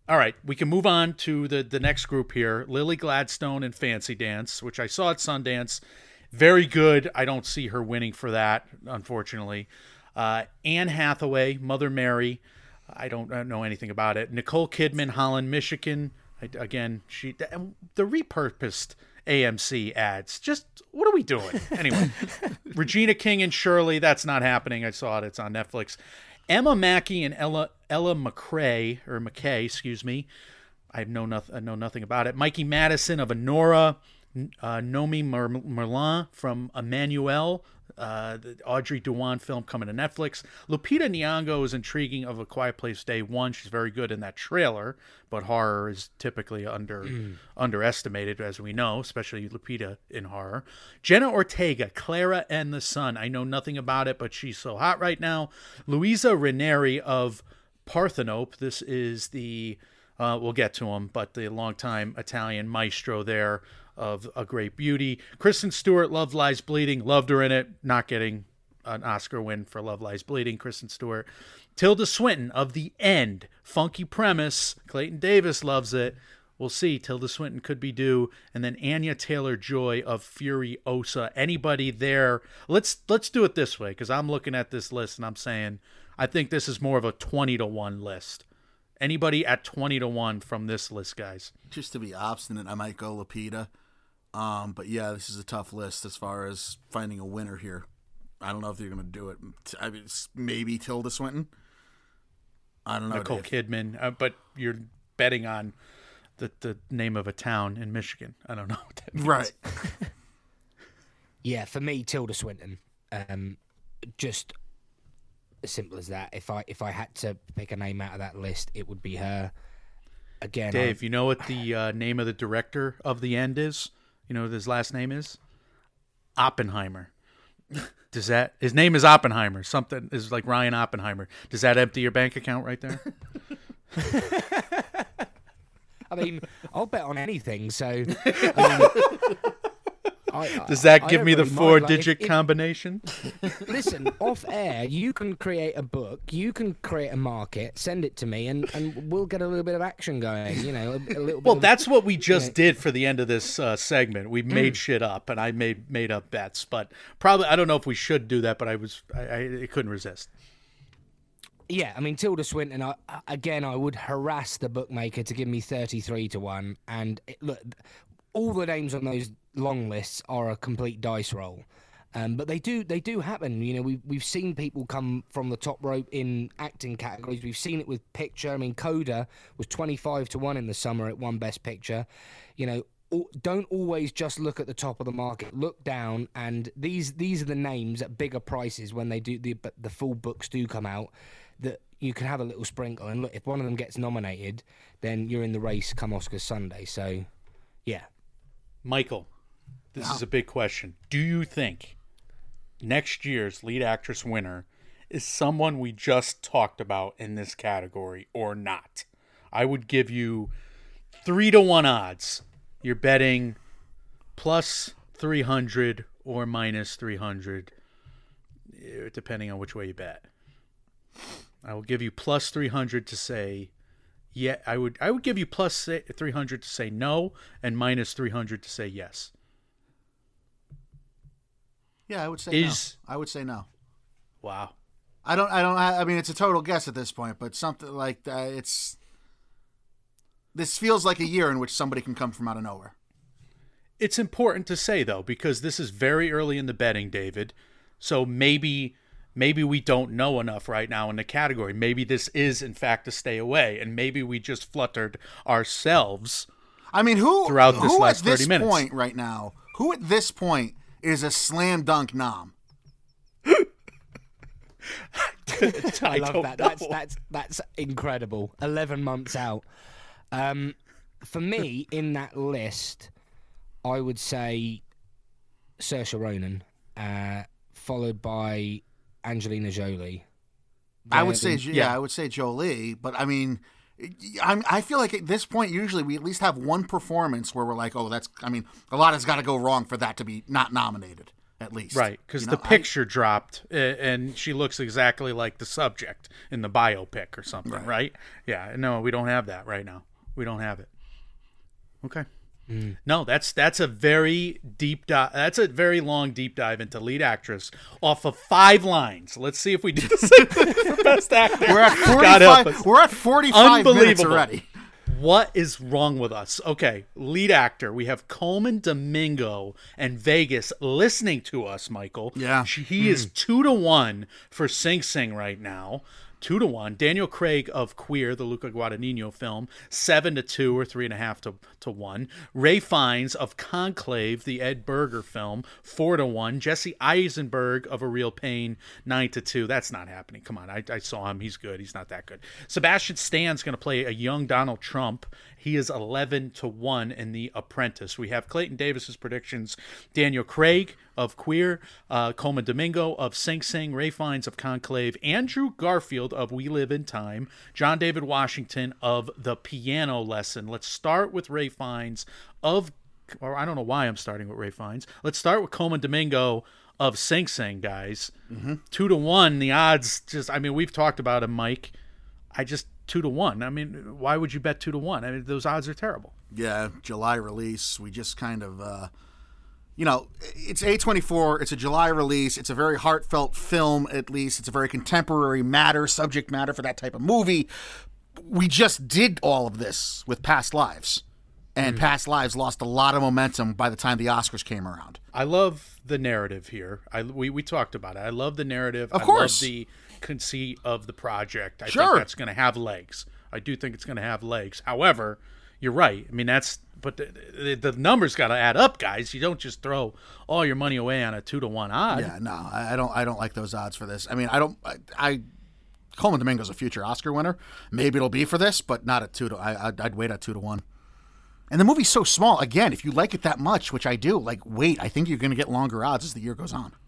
All right, we can move on to the, the next group here. Lily Gladstone and Fancy Dance, which I saw at Sundance. Very good. I don't see her winning for that, unfortunately. Uh, Anne Hathaway, Mother Mary. I don't, I don't know anything about it. Nicole Kidman, Holland, Michigan. I, again, she the, the repurposed A M C ads. Just, what are we doing? Anyway, Regina King and Shirley. That's not happening. I saw it. It's on Netflix. Emma Mackey and Ella Ella McCrae, or McKay, excuse me. I know nothing. I know nothing about it. Mikey Madison of Honora, uh, Nomi Mer- Merlan from Emmanuel, uh, the Audrey Dewan film coming to Netflix. Lupita Nyong'o is intriguing of A Quiet Place Day One. She's very good in that trailer, but horror is typically under mm. underestimated, as we know, especially Lupita in horror. Jenna Ortega, Clara and the Sun. I know nothing about it, but she's so hot right now. Luisa Ranieri of Parthenope. This is the, uh, we'll get to him, but the longtime Italian maestro there of A Great Beauty. Kristen Stewart, Love Lies Bleeding. Loved her in it. Not getting an Oscar win for Love Lies Bleeding. Kristen Stewart. Tilda Swinton of The End. Funky premise. Clayton Davis loves it. We'll see. Tilda Swinton could be due. And then Anya Taylor-Joy of Furiosa. Anybody there? Let's let's do it this way, because I'm looking at this list and I'm saying I think this is more of a twenty to one list. Anybody at twenty to one from this list, guys?
Just to be obstinate, I might go Lupita. Um, but yeah, this is a tough list as far as finding a winner here. I don't know if they're going to do it. I mean, maybe Tilda Swinton. I don't know.
Nicole
Dave.
Kidman. Uh, but you're betting on the, the name of a town in Michigan. I don't know what that means.
Right.
Yeah, for me, Tilda Swinton. Um, just as simple as that. If I if I had to pick a name out of that list, it would be her. Again,
Dave,
I'm...
you know what the uh, name of the director of The End is? You know what his last name is? Oppenheimer. Does that his name is Oppenheimer? Something is like Ryan Oppenheimer. Does that empty your bank account right there?
I mean, I'll bet on anything. So, I mean, I,
Does that
I,
give
I
me the
really
four-digit
like, if,
combination?
if, listen, off air, you can create a book, you can create a market, send it to me, and, and we'll get a little bit of action going. You know, a, a little.
Well,
bit
that's
of,
what we just
you know.
did for the end of this uh, segment. We made mm. shit up, and I made made up bets. But probably, I don't know if we should do that, but I was, I, I, I couldn't resist.
Yeah, I mean, Tilda Swinton, I, again, I would harass the bookmaker to give me thirty-three to one. And it, look, all the names on those long lists are a complete dice roll. Um, but they do they do happen. You know, we've, we've seen people come from the top rope in acting categories. We've seen it with picture. I mean, Coda was twenty-five to one in the summer at one Best Picture. You know, don't always just look at the top of the market. Look down, and these these are the names at bigger prices when they do the the full books do come out, that you can have a little sprinkle. And look, if one of them gets nominated, then you're in the race come Oscars Sunday. So, yeah.
Michael, this
wow.
is a big question. Do you think next year's lead actress winner is someone we just talked about in this category or not? I would give you three to one odds. You're betting plus three hundred or minus three hundred, depending on which way you bet. I will give you plus three hundred to say, yeah, I would I would give you plus three hundred to say no and minus three hundred to say yes.
Yeah, I would say
Is,
no. I would say no.
Wow.
I don't, I don't, I mean, it's a total guess at this point, but something like that, it's, this feels like a year in which somebody can come from out of nowhere.
It's important to say, though, because this is very early in the betting, David. So maybe maybe we don't know enough right now in the category. Maybe this is, in fact, a stay away, and maybe we just fluttered ourselves.
I mean, who
throughout this
who
last
at this
thirty minutes.
point right now? Who at this point is a slam dunk nom?
I,
I love
don't
that.
know.
That's that's that's incredible. Eleven months out. Um, for me, in that list, I would say Saoirse Ronan, uh, followed by Angelina Jolie.
I would say,
They're-
yeah, yeah, I would say Jolie, but I mean, I'm, I feel like at this point, usually we at least have one performance where we're like, oh, that's, I mean, a lot has got to go wrong for that to be not nominated. at least.
Right, because
You
the
know, I-
picture dropped, uh, and she looks exactly like the subject in the biopic or something, right?
Right.
Yeah, no, we don't have that right now. We don't have it. Okay.
Mm.
No, that's that's a very deep dive. That's a very long deep dive into lead actress off of five lines. Let's see if we do the same thing for best actor.
We're at
God help
forty-five.
us.
We're at forty-five minutes
Unbelievable.
already.
What is wrong with us? Okay, lead actor. We have Coleman Domingo and Vegas listening to us, Michael.
Yeah.
She- He is two to one for Sing Sing right now. Two to one. Daniel Craig of Queer, the Luca Guadagnino film, seven to two or three and a half to, to one. Ray Fiennes of Conclave, the Ed Berger film, four to one. Jesse Eisenberg of A Real Pain, nine to two. That's not happening. Come on, I, I saw him. He's good. He's not that good. Sebastian Stan's going to play a young Donald Trump. He is eleven to one in The Apprentice. We have Clayton Davis's predictions. Daniel Craig of Queer, uh, Coleman Domingo of Sing Sing, Ray Fiennes of Conclave, Andrew Garfield of We Live in Time, John David Washington of The Piano Lesson. Let's start with Ray Fiennes of, or I don't know why I'm starting with Ray Fiennes. Let's start with Coleman Domingo of Sing Sing, guys. Mm-hmm. Two to one, the odds just, I mean, we've talked about him, Mike. I just, two to one. I mean, why would you bet two to one? I mean, those odds are terrible.
Yeah, July release. We just kind of, uh, you know, it's A twenty-four. It's a July release. It's a very heartfelt film, at least. It's a very contemporary matter, subject matter for that type of movie. We just did all of this with Past Lives. And
Mm.
Past Lives lost a lot of momentum by the time the Oscars came around.
I love the narrative here. I we, we talked about it. I love the narrative.
Of
I
course.
love the conceit of the project. I
Sure.
think that's going to have legs. I do think it's going to have legs. However, you're right. I mean, that's but the, the, the numbers got to add up, guys. You don't just throw all your money away on a two to one odd.
Yeah, no, I I don't. I don't like those odds for this. I mean, I don't. I, I Coleman Domingo's a future Oscar winner. Maybe it'll be for this, but not at two to. I, I'd, I'd wait at two to one. And the movie's so small. Again, if you like it that much, which I do, like wait. I think you're going to get longer odds as the year goes on.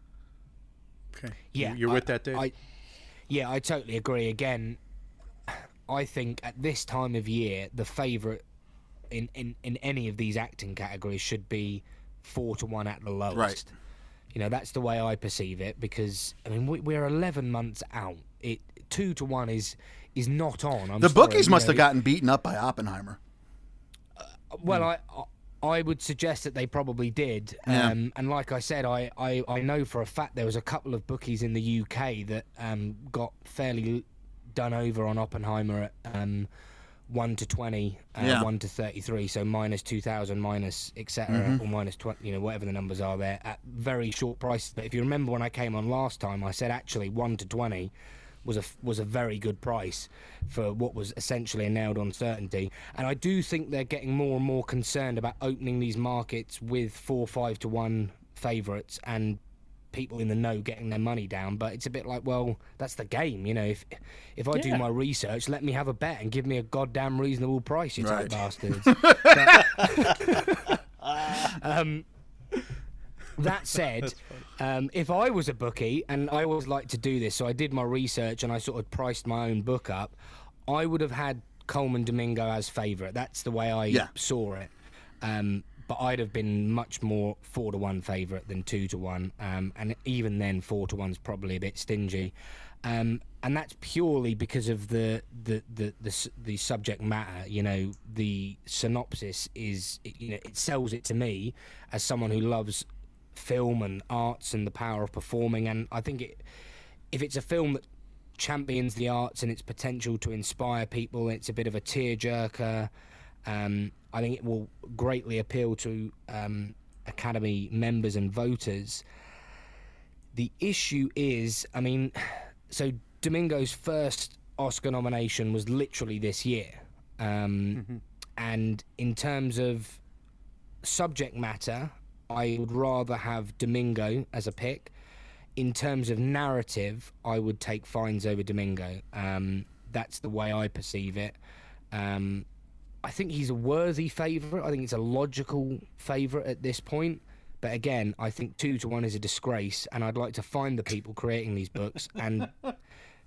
Okay.
Yeah,
You- you're
I-
with that, Dave?
I, yeah, I totally agree. Again, I think at this time of year, the favourite in, in, in any of these acting categories should be four to one at the lowest.
Right.
You know, that's the way I perceive it because I mean we, we're eleven months out. It two to one is is not on. I'm
The
sorry,
bookies
you
must
know.
have gotten beaten up by Oppenheimer.
Well, I I would suggest that they probably did.
Yeah.
Um, and like I said, I, I, I know for a fact there was a couple of bookies in the U K that um, got fairly done over on Oppenheimer at um, one to twenty, uh,
Yeah.
one to thirty-three, so minus two thousand, minus et cetera, or minus twenty, you know, whatever the numbers are there, at very short prices. But if you remember when I came on last time, I said actually one to twenty was a was a very good price for what was essentially a nailed-on certainty. And I do think they're getting more and more concerned about opening these markets with four, five to one favourites and people in the know getting their money down. But it's a bit like, well, that's the game, you know. If if I do
Yeah.
my research, let me have a bet and give me a goddamn reasonable price, you
Right.
tight bastards. But- um, that said, um, if I was a bookie, and I always like to do this, so I did my research and I sort of priced my own book up, I would have had Coleman Domingo as favourite. That's the way I
Yeah.
saw it. Um, but I'd have been much more four to one favourite than two to one, um, and even then, four to one's probably a bit stingy. Um, and that's purely because of the the, the the s- the subject matter. You know, the synopsis is, it- you know, it sells it to me as someone who loves film and arts and the power of performing. And I think it, if it's a film that champions the arts and its potential to inspire people, it's a bit of a tearjerker. Um, I think it will greatly appeal to um, Academy members and voters. The issue is, I mean, so Domingo's first Oscar nomination was literally this year. Um, And in terms of subject matter, I would rather have Domingo as a pick. In terms of narrative, I would take Fiennes over Domingo. Um, that's the way I perceive it. Um, I think he's a worthy favourite. I think it's a logical favourite at this point. But again, I think two to one is a disgrace, and I'd like to find the people creating these books and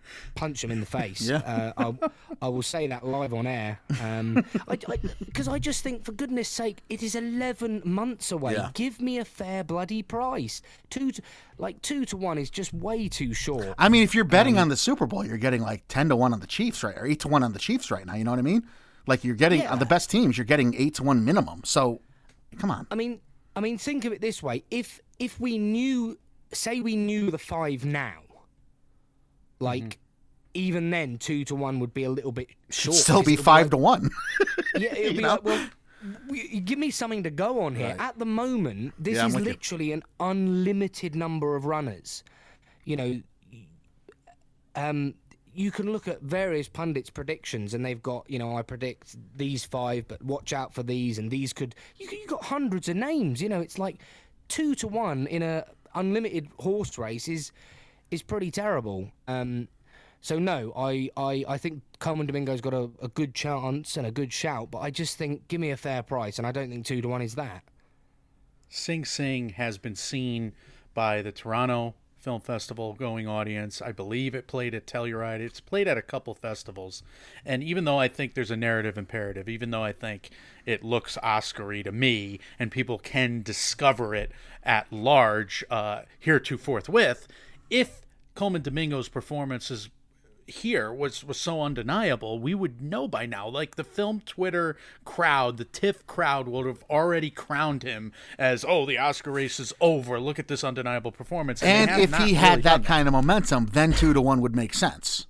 punch him in the face.
Yeah.
Uh, I'll, I will say that live on air. Um, I, I, 'cause I just think, for goodness sake, it is eleven months away.
Yeah.
Give me a fair bloody price. Two to, like two to one is just way too short.
I mean, if you're betting on the Super Bowl, you're getting like ten to one on the Chiefs, right? Or eight to one on the Chiefs right now. You know what I mean? Like you're getting
Yeah.
on the best teams, you're getting eight to one minimum. So, come on.
I mean, I mean, think of it this way: if if we knew, say, we knew the five now, like.
Mm-hmm.
Even then, two to one would be a little bit short.
Still
because
be
it'll
five
like-
to one.
Yeah, it'll be
know?
like, well, w- you give me something to go on here.
Right.
At the moment, this
Yeah, I'm
is
with you.
literally an unlimited number of runners. You know, um, you can look at various pundits' predictions, and they've got, you know, I predict these five, but watch out for these, and these could. You you got hundreds of names. You know, it's like two to one in a unlimited horse race is is pretty terrible. Um, So no, I, I, I think Coleman Domingo's got a, a good chance and a good shout, but I just think give me a fair price, and I don't think two to one is that.
Sing Sing has been seen by the Toronto Film Festival going audience. I believe it played at Telluride. It's played at a couple festivals. And even though I think there's a narrative imperative, even though I think it looks Oscar-y to me and people can discover it at large uh, hereto forthwith, if Coleman Domingo's performance is here was was so undeniable, we would know by now. Like the film Twitter crowd, the TIFF crowd would have already crowned him as, oh, the Oscar race is over. Look at this undeniable performance.
And
they have
if
not
he
really
had
done
that kind of momentum, then two to one would make sense.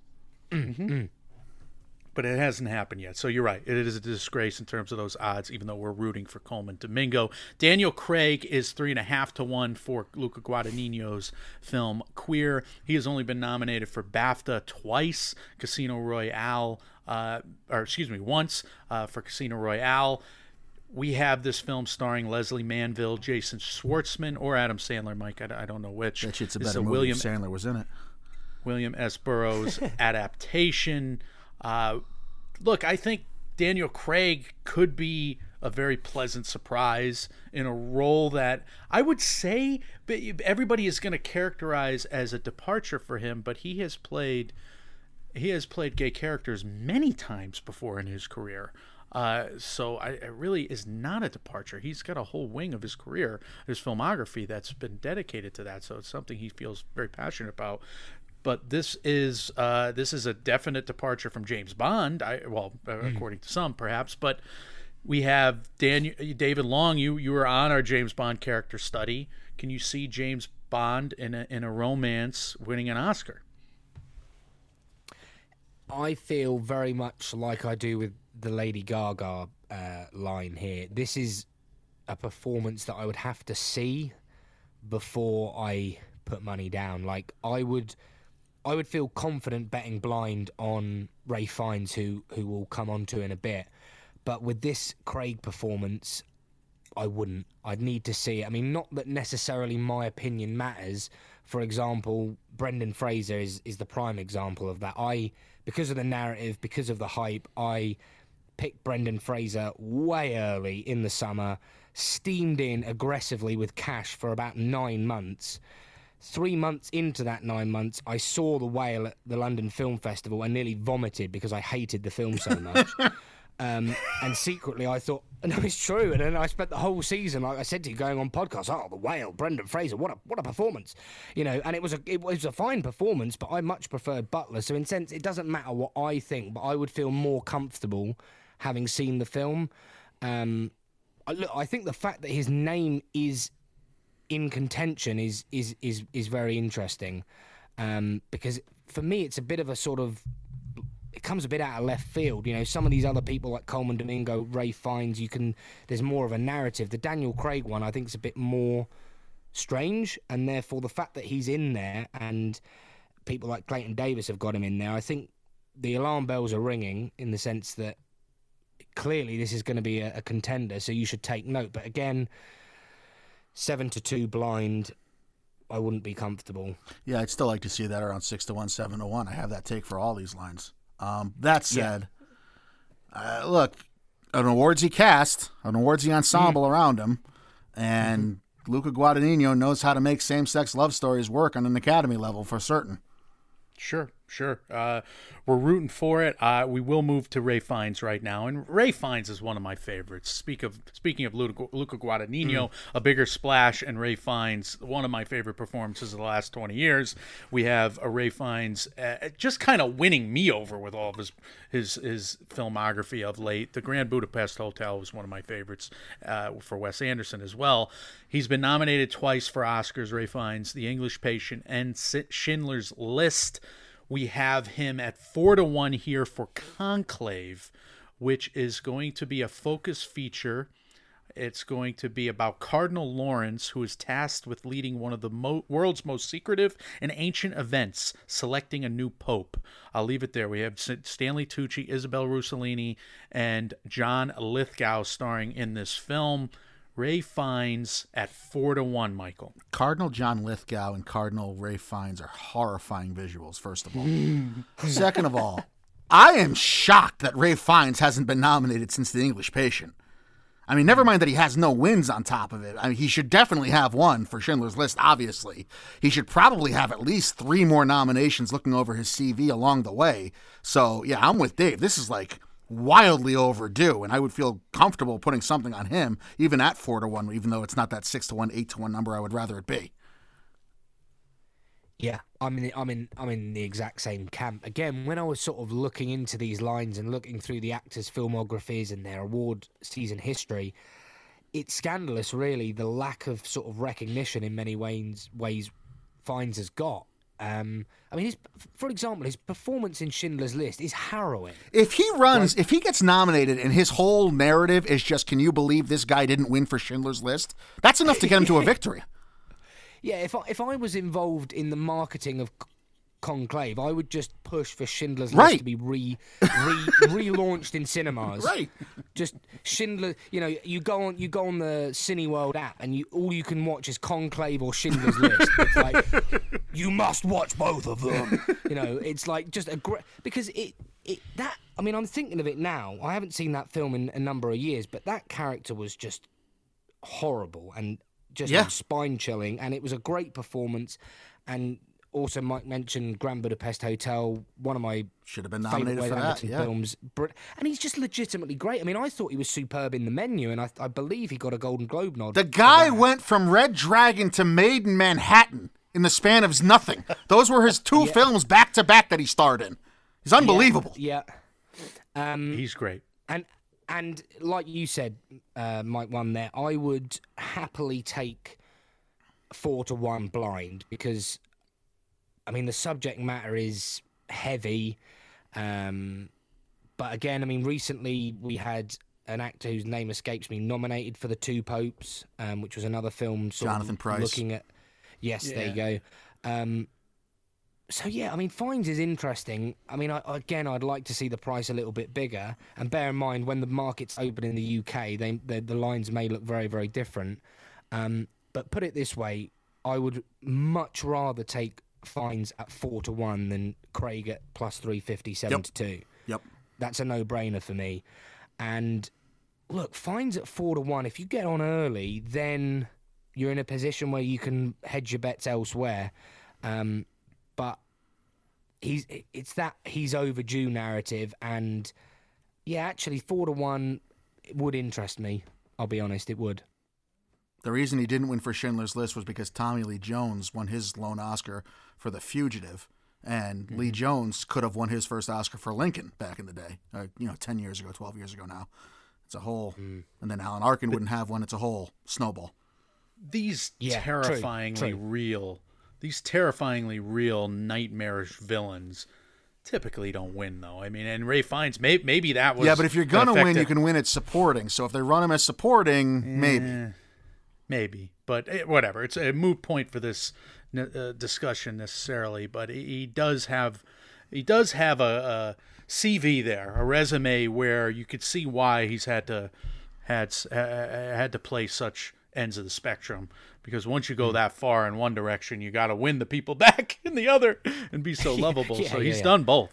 But it hasn't happened yet. So you're right. It is a disgrace in terms of those odds, even though we're rooting for Coleman Domingo. Daniel Craig is three and a half to one for Luca Guadagnino's film Queer. He has only been nominated for BAFTA twice, Casino Royale, uh, or excuse me, once uh, for Casino Royale. We have this film starring Leslie Manville, Jason Schwartzman, or Adam Sandler. Mike, I, I don't know which.
That shit's a
This is
better movie
William
if Sandler was in it.
William S. Burroughs adaptation. Uh, look, I think Daniel Craig could be a very pleasant surprise in a role that I would say everybody is going to characterize as a departure for him, but he has played he has played gay characters many times before in his career. Uh, so I, it really is not a departure. He's got a whole wing of his career, his filmography that's been dedicated to that. So it's something he feels very passionate about. But this is uh, this is a definite departure from James Bond. I, well, mm. according to some, perhaps. But we have Daniel, David Long. You you were on our James Bond character study. Can you see James Bond in a in a romance winning an Oscar?
I feel very much like I do with the Lady Gaga uh, line here. This is a performance that I would have to see before I put money down. Like I would. I would feel confident betting blind on Ray Fiennes, who who will come on to in a bit. But with this Craig performance, I wouldn't. I'd need to see it. I mean, not that necessarily my opinion matters. For example, Brendan Fraser is, is the prime example of that. I, because of the narrative, because of the hype, I picked Brendan Fraser way early in the summer, steamed in aggressively with cash for about nine months. Three months into that nine months, I saw The Whale at the London Film Festival and nearly vomited because I hated the film so much. um, and secretly I thought, no, it's true. And then I spent the whole season, like I said to you, going on podcasts, oh, The Whale, Brendan Fraser, what a what a performance. You know, and it was a it was a fine performance, but I much preferred Butler. So in a sense, it doesn't matter what I think, but I would feel more comfortable having seen the film. Um, I, look, I think the fact that his name is in contention is is is is very interesting, um, because for me it's a bit of a sort of it comes a bit out of left field. You know, some of these other people like Coleman Domingo, Ray Fiennes, you can there's more of a narrative. The Daniel Craig one I think is a bit more strange, and therefore the fact that he's in there and people like Clayton Davis have got him in there, I think the alarm bells are ringing in the sense that clearly this is going to be a, a contender, so you should take note. But again, Seven to two blind, I wouldn't be comfortable.
Yeah, I'd still like to see that around six to one, seven to one. I have that take for all these lines. Um, that said, yeah. uh, look, an awardsy cast, an awardsy ensemble mm. around him, and mm-hmm. Luca Guadagnino knows how to make same-sex love stories work on an Academy level for certain.
Sure. Sure. Uh, we're rooting for it. Uh, we will move to Ray Fiennes right now, and Ray Fiennes is one of my favorites. Speak of speaking of Luca, Luca Guadagnino, mm. A Bigger Splash, and Ray Fiennes, one of my favorite performances of the last twenty years. We have a Ray Fiennes uh, just kind of winning me over with all of his his his filmography of late. The Grand Budapest Hotel was one of my favorites uh, for Wes Anderson as well. He's been nominated twice for Oscars. Ray Fiennes, The English Patient, and Schindler's List. We have him at four to one here for Conclave, which is going to be a focus feature. It's going to be about Cardinal Lawrence, who is tasked with leading one of the mo- world's most secretive and ancient events, selecting a new pope. I'll leave it there. We have Stanley Tucci, Isabel Rossellini, and John Lithgow starring in this film. Ray Fiennes at four to one, Michael.
Cardinal John Lithgow and Cardinal Ray Fiennes are horrifying visuals, first of all. Second of all, I am shocked that Ray Fiennes hasn't been nominated since The English Patient. I mean, never mind that he has no wins on top of it. I mean, he should definitely have one for Schindler's List, obviously. He should probably have at least three more nominations looking over his C V along the way. So, yeah, I'm with Dave. This is like wildly overdue, and I would feel comfortable putting something on him, even at four to one, even though it's not that six to one, eight to one number I would rather it be.
Yeah, I'm in. I'm in. I'm in the exact same camp. Again, when I was sort of looking into these lines and looking through the actors' filmographies and their award season history, it's scandalous, really, the lack of sort of recognition in many ways. Ways Fiennes has got. Um, I mean, his, for example, his performance in Schindler's List is harrowing.
If he runs, like, if he gets nominated and his whole narrative is just, can you believe this guy didn't win for Schindler's List? That's enough to get him to a victory.
Yeah, if I, if I was involved in the marketing of Conclave, I would just push for Schindler's List
right.
to be re, re relaunched in cinemas.
Right.
Just Schindler. You know, you go on you go on the Cineworld app, and you all you can watch is Conclave or Schindler's List. It's like you must watch both of them. You know, it's like just a great because it it that. I mean, I'm thinking of it now. I haven't seen that film in a number of years, but that character was just horrible and just
yeah.
spine chilling, and it was a great performance. And also, Mike mentioned Grand Budapest Hotel, one of my
should have been nominated for that
yeah. films. And he's just legitimately great. I mean, I thought he was superb in The Menu, and I, I believe he got a Golden Globe nod.
The guy went from Red Dragon to Made in Manhattan in the span of nothing. Those were his two
yeah.
films back to back that he starred in. He's unbelievable.
Yeah, yeah. Um,
he's great.
And and like you said, uh, Mike won there. I would happily take four to one blind because, I mean, the subject matter is heavy. Um, but again, I mean, recently we had an actor whose name escapes me nominated for The Two Popes, um, which was another film sort
Jonathan
of
Pryce.
looking at. Yes, yeah. There you go. Um, so yeah, I mean, Fiennes is interesting. I mean, I, again, I'd like to see the price a little bit bigger. And bear in mind, when the markets open in the U K, they, the the lines may look very, very different. Um, but put it this way, I would much rather take Fiennes at four to one than Craig at plus three fifty, seven
yep.
to two.
Yep,
that's a no-brainer for me. And look, Fiennes at four to one. If you get on early, then you're in a position where you can hedge your bets elsewhere. Um, but he's it's that he's overdue narrative, and yeah, actually four to one would interest me. I'll be honest, it would.
The reason he didn't win for Schindler's List was because Tommy Lee Jones won his lone Oscar for The Fugitive, and mm-hmm. Lee Jones could have won his first Oscar for Lincoln back in the day, uh, you know, ten years ago, twelve years ago now. It's a whole, mm. and then Alan Arkin wouldn't have one. It's a whole snowball.
These
yeah,
terrifyingly
true, true.
real, these terrifyingly real nightmarish villains typically don't win, though. I mean, and Ray Fiennes, maybe, maybe that was
yeah, but if you're gonna
effective.
win, you can win at supporting. So if they run him as supporting,
eh,
maybe,
maybe, but it, whatever. It's a moot point for this uh, discussion necessarily. But he, he does have, he does have a, a C V there, a resume where you could see why he's had to had uh, had to play such ends of the spectrum, because once you go that far in one direction, you got to win the people back in the other and be so lovable.
yeah,
so
yeah,
he's
yeah.
done both.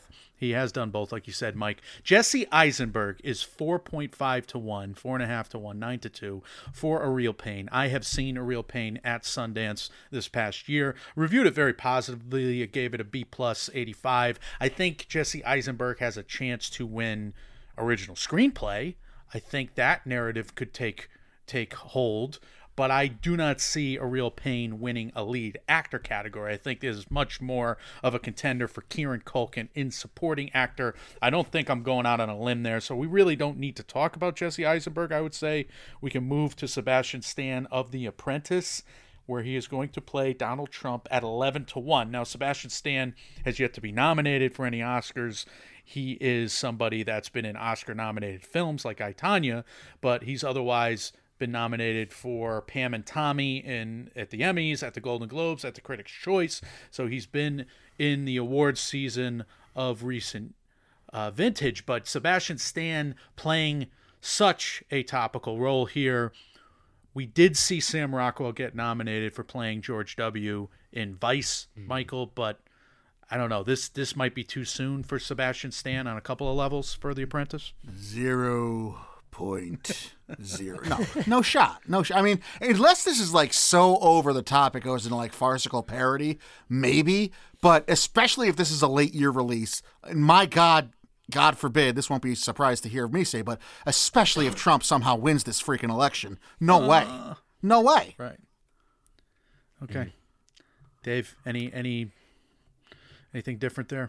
He has done both, like you said, Mike. Jesse Eisenberg is four point five to one, four point five to one, nine to two for A Real Pain. I have seen A Real Pain at Sundance this past year. Reviewed it very positively. I gave it a B plus eighty-five. I think Jesse Eisenberg has a chance to win original screenplay. I think that narrative could take take hold. But I do not see A Real Pain winning a lead actor category. I think there's much more of a contender for Kieran Culkin in supporting actor. I don't think I'm going out on a limb there, so we really don't need to talk about Jesse Eisenberg. I would say we can move to Sebastian Stan of The Apprentice, where he is going to play Donald Trump at eleven to one. Now, Sebastian Stan has yet to be nominated for any Oscars. He is somebody that's been in Oscar-nominated films like I, Tonya, but he's otherwise been nominated for Pam and Tommy in at the Emmys, at the Golden Globes, at the Critics' Choice. So he's been in the awards season of recent uh, vintage. But Sebastian Stan playing such a topical role here. We did see Sam Rockwell get nominated for playing George W. in Vice, mm. Michael, but I don't know. This this might be too soon for Sebastian Stan on a couple of levels for The Apprentice.
Zero. Point zero. No, no shot. No shot. I mean, unless this is like so over the top, it goes into like farcical parody, maybe. But especially if this is a late year release, my God, God forbid, this won't be a surprise to hear me say, but especially if Trump somehow wins this freaking election, no uh, way, no way.
Right. Okay, mm. Dave. Any any anything different there?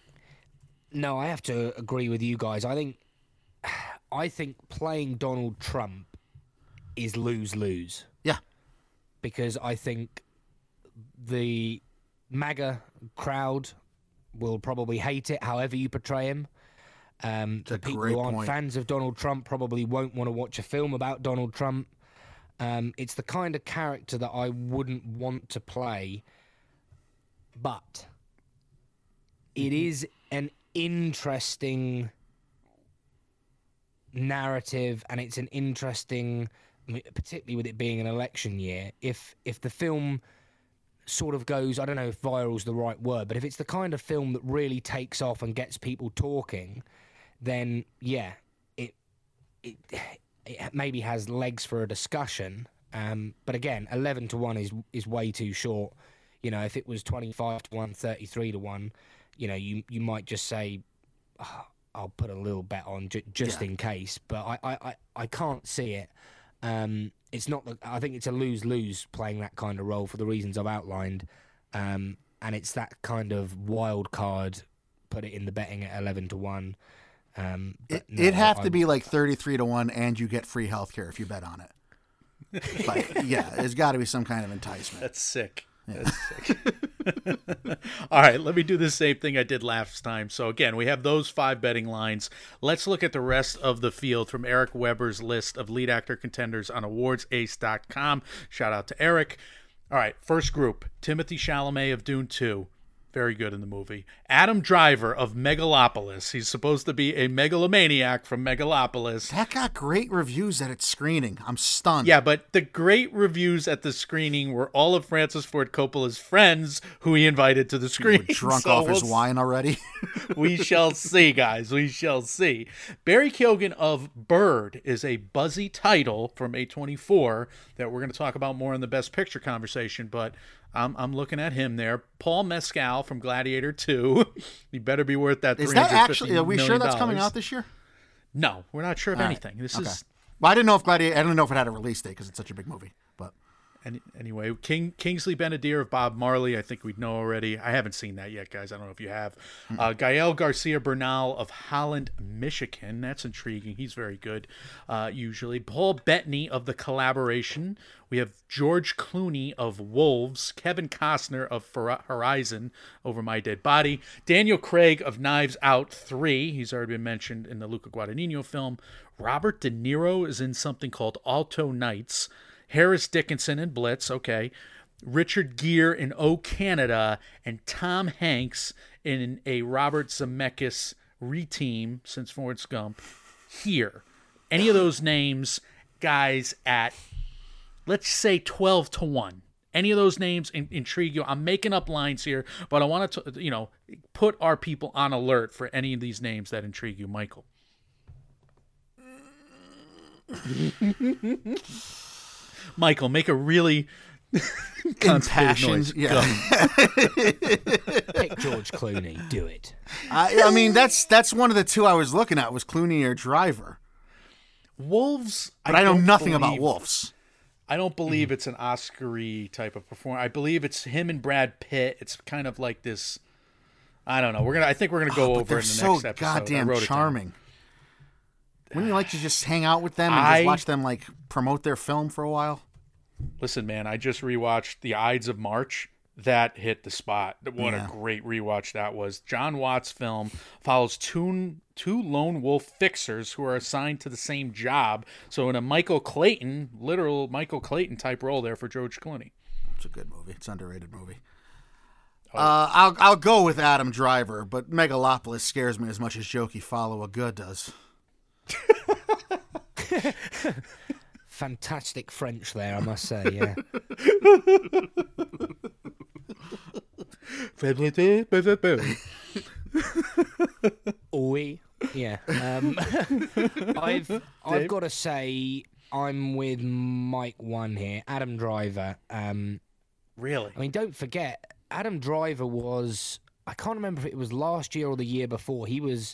No, I have to agree with you guys. I think. I think playing Donald Trump is lose-lose.
Yeah.
Because I think the MAGA crowd will probably hate it however you portray him. Um, the people who aren't
point.
fans of Donald Trump probably won't want to watch a film about Donald Trump. Um, it's the kind of character that I wouldn't want to play, but it is an interesting narrative, and it's an interesting, particularly with it being an election year, if if the film sort of goes, I don't know if viral's the right word, but if it's the kind of film that really takes off and gets people talking, then yeah, it it, it maybe has legs for a discussion. Um, but again, eleven to one is is way too short. You know, if it was twenty-five to one, thirty-three to one, you know, you you might just say, oh, I'll put a little bet on j- just yeah. in case, but I, I, I, I can't see it. Um, it's not. I think it's a lose-lose playing that kind of role for the reasons I've outlined, um, and it's that kind of wild card. Put it in the betting at eleven to one. Um,
it,
no,
it'd have
I,
to be like thirty-three to one, and you get free healthcare if you bet on it. Like, yeah, there's got to be some kind of enticement.
That's sick. That's sick. All right, let me do the same thing I did last time. So again, we have those five betting lines. Let's look at the rest of the field from Eric Weber's list of lead actor contenders on awards ace dot com. Shout out to Eric. All right, first group, Timothée Chalamet of Dune two. Very good in the movie. Adam Driver of Megalopolis. He's supposed to be a megalomaniac from Megalopolis.
That got great reviews at its screening. I'm stunned.
Yeah, but the great reviews at the screening were all of Francis Ford Coppola's friends who he invited to the screening.
Drunk
so
off his
we'll,
wine already.
We shall see, guys. We shall see. Barry Keoghan of Bird is a buzzy title from A twenty-four that we're going to talk about more in the Best Picture conversation, but I'm I'm looking at him there. Paul Mescal from Gladiator two. He better be worth that.
Is that actually? Are we sure that's coming out this year?
No, we're not sure of
All
anything.
Right.
This
okay.
is.
Well, I didn't know if Gladiator. I didn't know if it had a release date because it's such a big movie. But
any, anyway, King Kingsley Benadir of Bob Marley. I think we know already. I haven't seen that yet, guys. I don't know if you have. Mm-hmm. Uh, Gael Garcia Bernal of Holland, Michigan. That's intriguing. He's very good. Uh, usually, Paul Bettany of The Collaboration. We have George Clooney of Wolves, Kevin Costner of Horizon, Over My Dead Body, Daniel Craig of Knives Out three. He's already been mentioned in the Luca Guadagnino film. Robert De Niro is in something called Alto Nights. Harris Dickinson in Blitz, okay. Richard Gere in O Canada, and Tom Hanks in a Robert Zemeckis reteam since Forrest Gump here. Any of those names, guys, at let's say twelve to one. Any of those names in- intrigue you? I'm making up lines here, but I want to, you know, put our people on alert for any of these names that intrigue you, Michael. Michael, make a really constipated noise.
Impassioned, yeah.
Pick George Clooney. Do it.
I, I mean, that's that's one of the two I was looking at was Clooney or Driver.
Wolves,
But I, know
don't
nothing about
believe-
Wolves.
I don't believe it's an Oscar-y type of performance. I believe it's him and Brad Pitt. It's kind of like this. I don't know. We're gonna. I think we're gonna go
Oh, but
over
they're
in the
so
next episode. I
goddamn
wrote it down.
charming. Wouldn't you like to just hang out with them and
I-
just watch them like promote their film for a while?
Listen, man, I just rewatched The Ides of March. That hit the spot. What
Yeah.
a great rewatch that was. John Watts' film follows two, two lone wolf fixers who are assigned to the same job. So in a Michael Clayton, literal Michael Clayton type role there for George Clooney.
It's a good movie. It's an underrated movie.
Oh.
Uh, I'll I'll go with Adam Driver, but Megalopolis scares me as much as Jokey Follow a Good does.
Fantastic French there, I must say. Yeah. Oui. Yeah. Um, I've I've got to say I'm with Mike One here. Adam Driver. Um,
Really?
I mean, don't forget, Adam Driver was. I can't remember if it was last year or the year before. He was.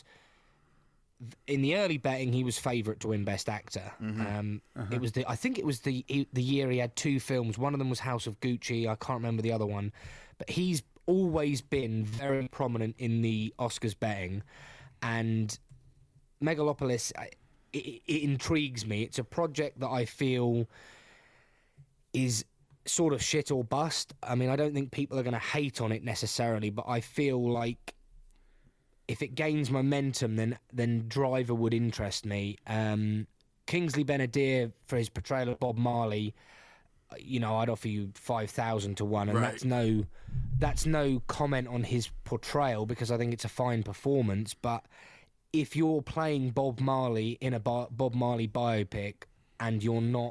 In the early betting, he was favourite to win Best Actor. Um, It was the I think it was the the year he had two films. One of them was House of Gucci. I can't remember the other one, but he's always been very prominent in the Oscars betting, and Megalopolis. I- It, it intrigues me. It's a project that I feel is sort of shit or bust. I mean, I don't think people are going to hate on it necessarily, but I feel like if it gains momentum, then then Driver would interest me. Um, Kingsley Ben-Adir for his portrayal of Bob Marley, you know, I'd offer you five thousand to one, and
Right.
that's no that's no comment on his portrayal because I think it's a fine performance. But if you're playing Bob Marley in a Bo- Bob Marley biopic and you're not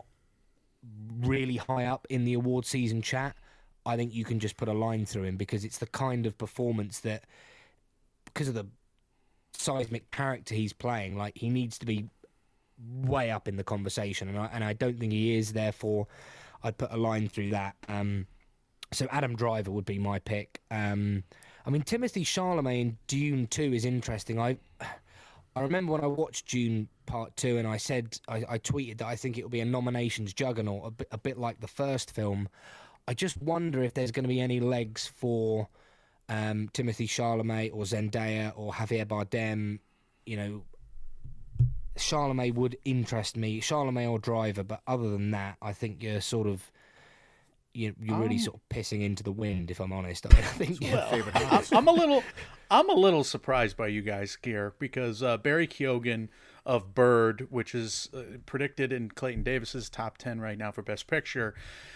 really high up in the award season chat, I think you can just put a line through him because it's the kind of performance that, because of the seismic character he's playing, like he needs to be way up in the conversation, and I, and I don't think he is. Therefore, I'd put a line through that. Um, so Adam Driver would be my pick. Um, I mean, Timothy Chalamet in Dune two is interesting. I I remember when I watched Dune Part Two, and I said I, I tweeted that I think it will be a nominations juggernaut, a bit, a bit like the first film. I just wonder if there's going to be any legs for um, Timothy Chalamet or Zendaya or Javier Bardem. You know, Chalamet would interest me, Chalamet or Driver, but other than that, I think you're sort of you're, you're really
Um,
sort of pissing into the wind. If I'm honest, I, mean, I think yeah.
I, I'm a little, I'm a little surprised by you guys here because uh, Barry Keoghan of Bird, which is uh, predicted in Clayton Davis's top ten right now for Best Picture.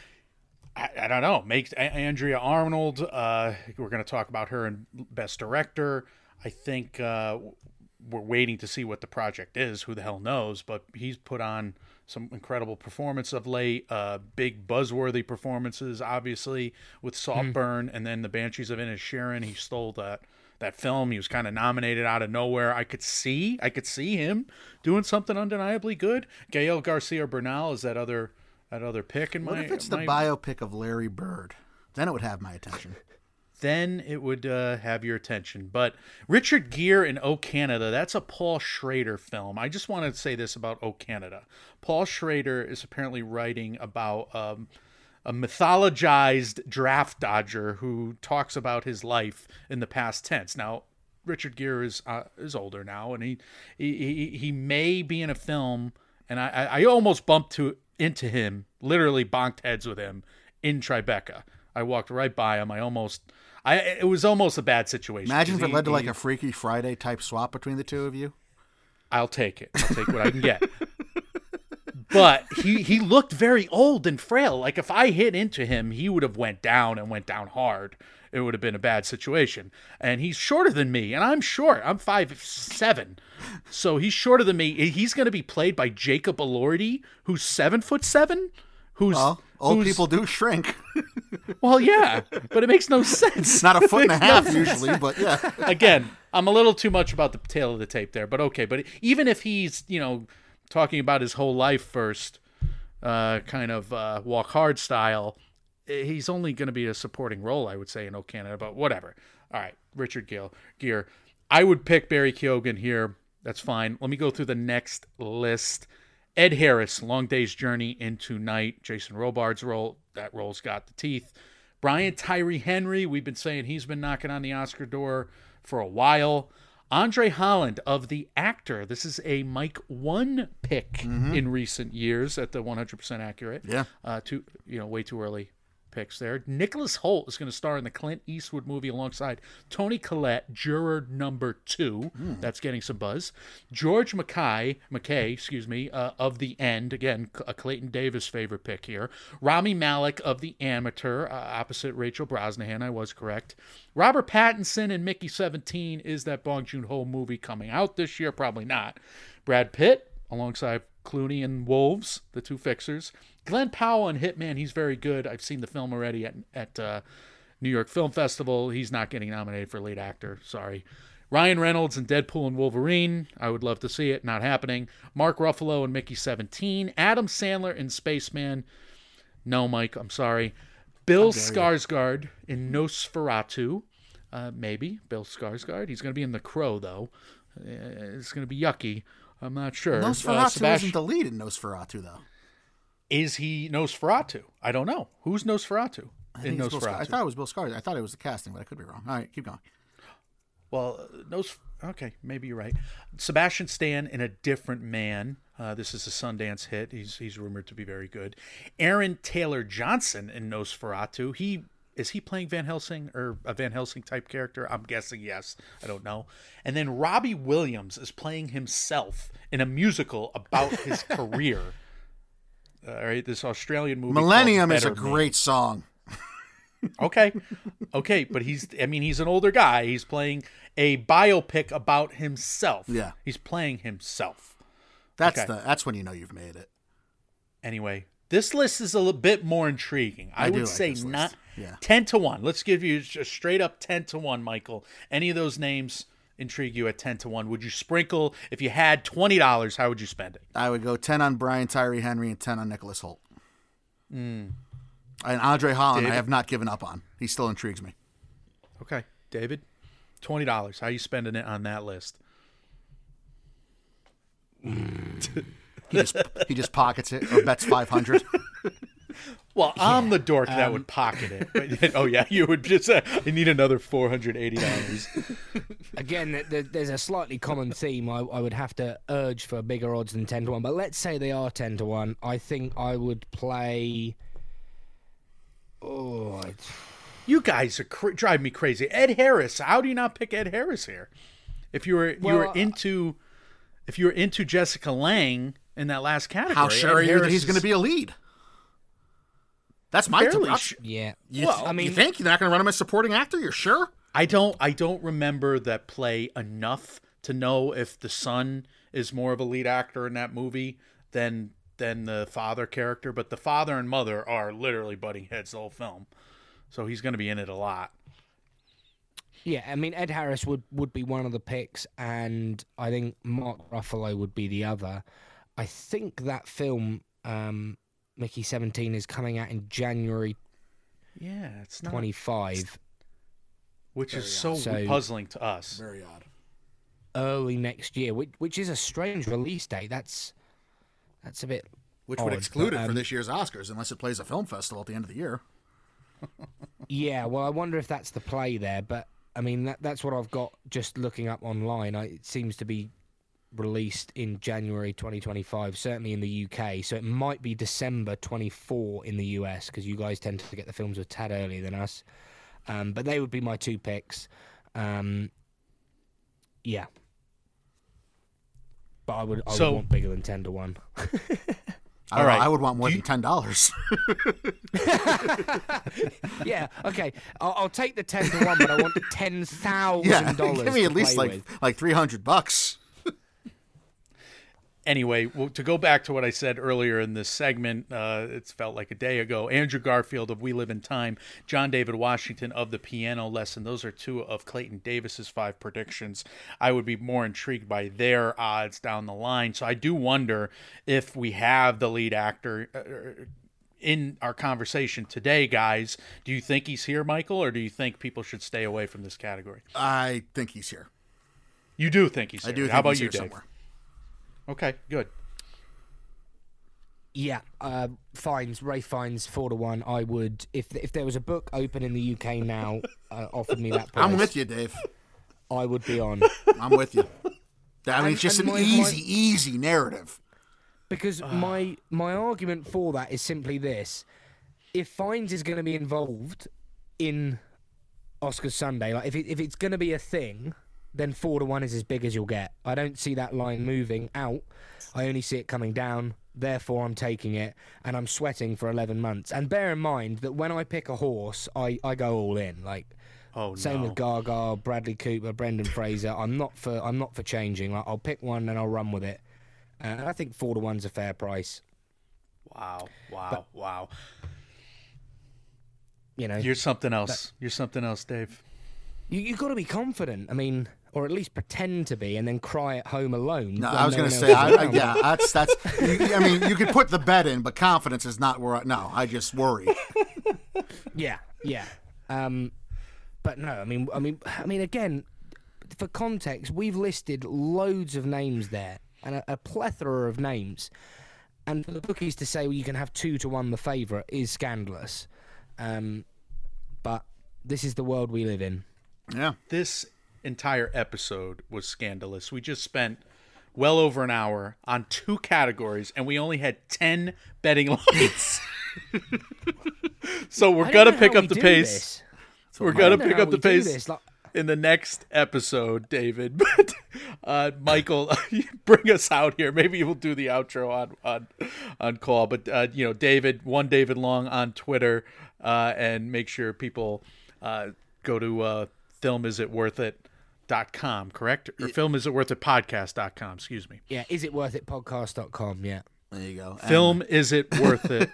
I, I don't know. Makes A- Andrea Arnold. Uh, we're going to talk about her in Best Director. I think uh, we're waiting to see what the project is. Who the hell knows? But he's put on some incredible performance of late. Uh, big buzzworthy performances, obviously, with Saltburn and then the Banshees of Inisherin. He stole that that film. He was kind of nominated out of nowhere. I could see, I could see him doing something undeniably good. Gael Garcia Bernal is that other that other pick in
What
my.
if it's the
my,
biopic of Larry Bird? Then it would have my attention.
Then it would uh, have your attention. But Richard Gere in O Canada, that's a Paul Schrader film. I just want to say this about O Canada. Paul Schrader is apparently writing about um, a mythologized draft dodger who talks about his life in the past tense. Now, Richard Gere is uh, is older now, and he, he he he may be in a film, and I, I, I almost bumped to into him, literally bonked heads with him in Tribeca. I walked right by him. I almost, I it was almost a bad situation.
Imagine if
'cause
it
he-
led to like
he-
a Freaky Friday type swap between the two of you.
I'll take it. I'll take what I can get. But he, he looked very old and frail. Like if I hit into him, he would have went down and went down hard. It would have been a bad situation. And he's shorter than me, and I'm short. I'm five seven, so he's shorter than me. He's going to be played by Jacob Elordi, who's seven foot seven, who's
Well, old
who's-
people do shrink.
Well, yeah, but it makes no sense.
It's not a foot and a
Makes no
half
sense.
usually, but yeah.
Again, I'm a little too much about the tail of the tape there, but okay. But even if he's, you know, talking about his whole life first, uh, kind of uh, Walk Hard style, he's only going to be a supporting role, I would say, in O Canada, but whatever. All right, Richard Gere. Gere. I would pick Barry Keoghan here. That's fine. Let me go through the next list. Ed Harris, Long Day's Journey into Night. Jason Robards' role. That role's got the teeth. Brian Tyree Henry, we've been saying he's been knocking on the Oscar door for a while. Andre Holland of The Actor. This is a Mike one pick
Mm-hmm.
in recent years at the one hundred percent accurate.
Yeah.
Uh, too, you know, way too early picks there. Nicholas Hoult is going to star in the Clint Eastwood movie alongside Toni Collette, Juror Number Two.
Mm.
That's getting some buzz. George McKay, McKay, excuse me, uh, of The End. Again, a Clayton Davis favorite pick here. Rami Malek of The Amateur, uh, opposite Rachel Brosnahan. I was correct. Robert Pattinson and Mickey seventeen. Is that Bong Joon-ho movie coming out this year? Probably not. Brad Pitt alongside Clooney and Wolves, the two fixers. Glenn Powell and Hitman, he's very good. I've seen the film already at, at uh, New York Film Festival. He's not getting nominated for lead actor. Sorry. Ryan Reynolds and Deadpool and Wolverine. I would love to see it. Not happening. Mark Ruffalo and Mickey seventeen. Adam Sandler in Spaceman. No, Mike, I'm sorry. Bill Skarsgård in Nosferatu. Uh, maybe. Bill Skarsgård. He's going to be in The Crow, though. Uh, it's going to be yucky. I'm not sure.
Nosferatu
Uh, Sebastian-
isn't the lead in Nosferatu, though.
Is he Nosferatu? I don't know. Who's Nosferatu
I,
in
think it's Bill Skar- I
Nosferatu?
thought it was Bill Skarsgård. I thought it was the casting, but I could be wrong. All right, keep going.
Well, uh, Nos. Okay, maybe you're right. Sebastian Stan in A Different Man. Uh, this is a Sundance hit. He's he's rumored to be very good. Aaron Taylor Johnson in Nosferatu. He is he playing Van Helsing or a Van Helsing type character? I'm guessing yes. I don't know. And then Robbie Williams is playing himself in a musical about his career. All right, this Australian movie.
Millennium
called
is a
Better Man.
great song.
Okay. Okay, but he's I mean he's an older guy. He's playing a biopic about himself.
Yeah.
He's playing himself.
That's
Okay.
the. That's when you know you've made it.
Anyway, this list is a little bit more intriguing. I,
I do
would
like
say
this list.
not
Yeah.
ten to one. Let's give you a straight up ten to one, Michael. Any of those names intrigue you at ten to one? Would you sprinkle if you had twenty dollars, how would you spend it?
I would go ten on Brian Tyree Henry and ten on Nicholas Hoult. Mm. And Andre Holland,
David?
I have not given up on. He still intrigues me.
Okay. David? Twenty dollars. How are you spending it on that list?
He just he just pockets it or bets five hundred.
Well, I'm the dork that would pocket it. But, oh, yeah, you would just say, I need another four hundred eighty dollars.
Again, th- th- there's a slightly common theme. I, I would have to urge for bigger odds than ten to one, but let's say they are ten to one. I think I would play. Oh, I-
You guys are cr- drive me crazy. Ed Harris. How do you not pick Ed Harris here? If you were you
Well,
were into if you were into Jessica Lange in that last category,
How sure
Ed
are you that
Harris
he's going to
is
be a lead? That's my
fairly
t-
sh-
yeah.
You,
Well,
I mean-
you think you're not going to run him as supporting actor? You're sure?
I don't I don't remember that play enough to know if the son is more of a lead actor in that movie than than the father character, but the father and mother are literally butting heads the whole film. So he's going to be in it a lot.
Yeah, I mean Ed Harris would, would be one of the picks, and I think Mark Ruffalo would be the other. I think that film, um, Mickey seventeen, is coming out in January
Yeah, it's not
twenty-five,
which is so,
So-
puzzling to us.
Very odd.
early next year, which, which is a strange release date. That's that's a bit.
Which would
odd,
exclude
but,
it for
um,
this year's Oscars unless it plays a film festival at the end of the year.
Yeah, well, I wonder if that's the play there, but I mean that that's what I've got just looking up online. I, it seems to be released in January twenty twenty-five, certainly in the U K. So it might be December twenty-fourth in the U S because you guys tend to get the films a tad earlier than us. Um, but they would be my two picks. Um, yeah. But I would, I
So-
would want bigger than ten to one.
I,
All
would-
right.
I would want more
Do
than
you-
ten dollars.
Yeah, okay. I'll, I'll take the ten to one, but I want ten thousand
yeah,
dollars.
give me
to
at least
play
like
with.
like three hundred bucks.
anyway, well, to go back to what I said earlier in this segment, uh, it's felt like a day ago. Andrew Garfield of We Live in Time, John David Washington of The Piano Lesson. Those are two of Clayton Davis's five predictions. I would be more intrigued by their odds down the line. So I do wonder if we have the lead actor uh, in our conversation today, guys. Do you think he's here, Michael, or do you think people should stay away from this category?
I think he's here.
You do think he's here.
I do. Think
How about
he's
you,
here
Dave?
somewhere.
Okay, good.
Yeah, uh, Fiennes, Ray Fiennes, four to one. I would, if if there was a book open in the U K now, uh, offered me that price,
I'm with you, Dave.
I would be on.
I'm with you. I mean,
And-
it's just an
and my-
easy,
my-
easy narrative.
Because my my argument for that is simply this: if Fiennes is going to be involved in Oscars Sunday, like if it, if it's going to be a thing, then four to one is as big as you'll get. I don't see that line moving out. I only see it coming down. Therefore, I'm taking it, and I'm sweating for eleven months. And bear in mind that when I pick a horse, I, I go all in. Like
Oh,
same
no.
with Gaga, Bradley Cooper, Brendan Fraser. I'm not for I'm not for changing. Like, I'll pick one and I'll run with it. Uh, and I think four to one's a fair price.
Wow, wow, wow.
You know,
You're something else. You're something else, Dave.
you you got to be confident. I mean, or at least pretend to be, and then cry at home alone.
No,
when
I was
no
going to
one
say,
else
I,
is
I,
around.
yeah, that's that's. You, I mean, you could put the bet in, but confidence is not where. I, no, I just worry.
Yeah, yeah. Um, but no, I mean, I mean, I mean, again, for context, we've listed loads of names there, and a, a plethora of names. And for the bookies to say, well, you can have two to one the favourite is scandalous. Um, but this is the world we live in.
Yeah,
This entire episode was scandalous. We just spent well over an hour on two categories, and we only had ten betting lines. So we're
I
going to
don't know
pick
how
up
we
the
do
pace.
this.
We're
I
going to
don't know
pick
how
up the
we do
pace
this. Like,
in the next episode, David. But uh, Michael, bring us out here. Maybe we'll do the outro on on, on call. But uh, you know, David, one David Long on Twitter, uh, and make sure people uh, go to uh, film is it worth it dot com, correct? Or film is it worth it podcast dot com, excuse me.
yeah, is it worth it podcast dot com? Yeah.
there you go. And
Film is it worth it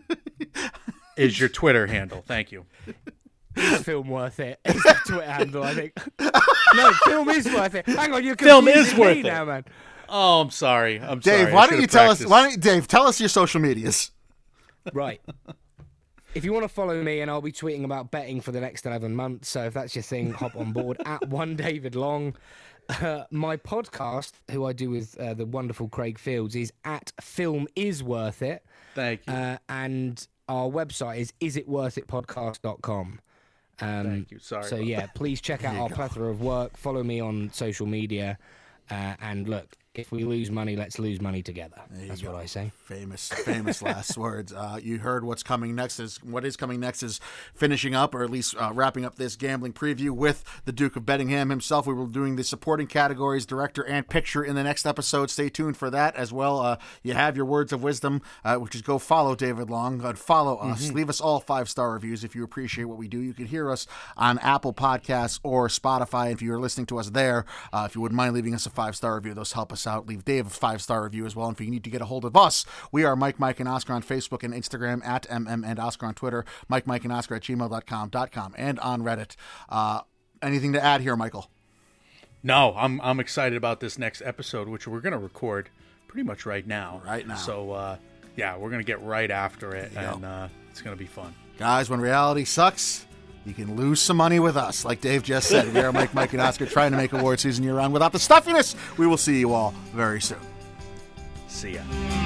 is your Twitter handle. Thank you.
Is film worth it? Is the Twitter handle, I think. No, film is worth it. Hang on, you're
Film is
confusing
worth
me
it.
now, man.
Oh, I'm sorry. I'm sorry.
Dave,
I
why
should
don't you
have
tell us?
practiced.
Why don't you, Dave tell us your social medias?
Right. If you want to follow me, and I'll be tweeting about betting for the next eleven months, so if that's your thing, hop on board at one David Long. Uh, my podcast, who I do with uh, the wonderful Craig Fields, is at Film Is Worth It.
Thank you.
Uh, and our website is is it worth it podcast dot com. Um,
Thank you. Sorry
So
about
yeah, please check out our plethora of work. Follow me on social media, uh, and look, if we lose money, let's lose money together. That's what I say.
Famous, famous last words. Uh, you heard what's coming next. Is what is coming next is finishing up, or at least uh, wrapping up this gambling preview with the Duke of Bettingham himself. We will be doing the supporting categories, director and picture, in the next episode. Stay tuned for that as well. Uh, you have your words of wisdom, uh, which is go follow David Long, uh, follow us, leave us all five star reviews if you appreciate what we do. You can hear us on Apple Podcasts or Spotify if you are listening to us there. Uh, if you wouldn't mind leaving us a five star review, those help us out. Leave Dave a five star review as well. And if you need to get a hold of us, we are Mike, Mike, and Oscar on Facebook and Instagram, at M M and Oscar on Twitter, Mike, Mike, and Oscar at gmail dot com, .com, and on Reddit. Uh, anything to add here, Michael?
No, I'm I'm excited about this next episode, which we're gonna record pretty much right now.
Right now.
So uh, yeah, we're gonna get right after it,
There you
and
go.
uh, it's gonna be fun.
Guys, when reality sucks, you can lose some money with us. Like Dave just said, we are Mike, Mike, and Oscar trying to make award season year round without the stuffiness. We will see you all very soon.
See ya.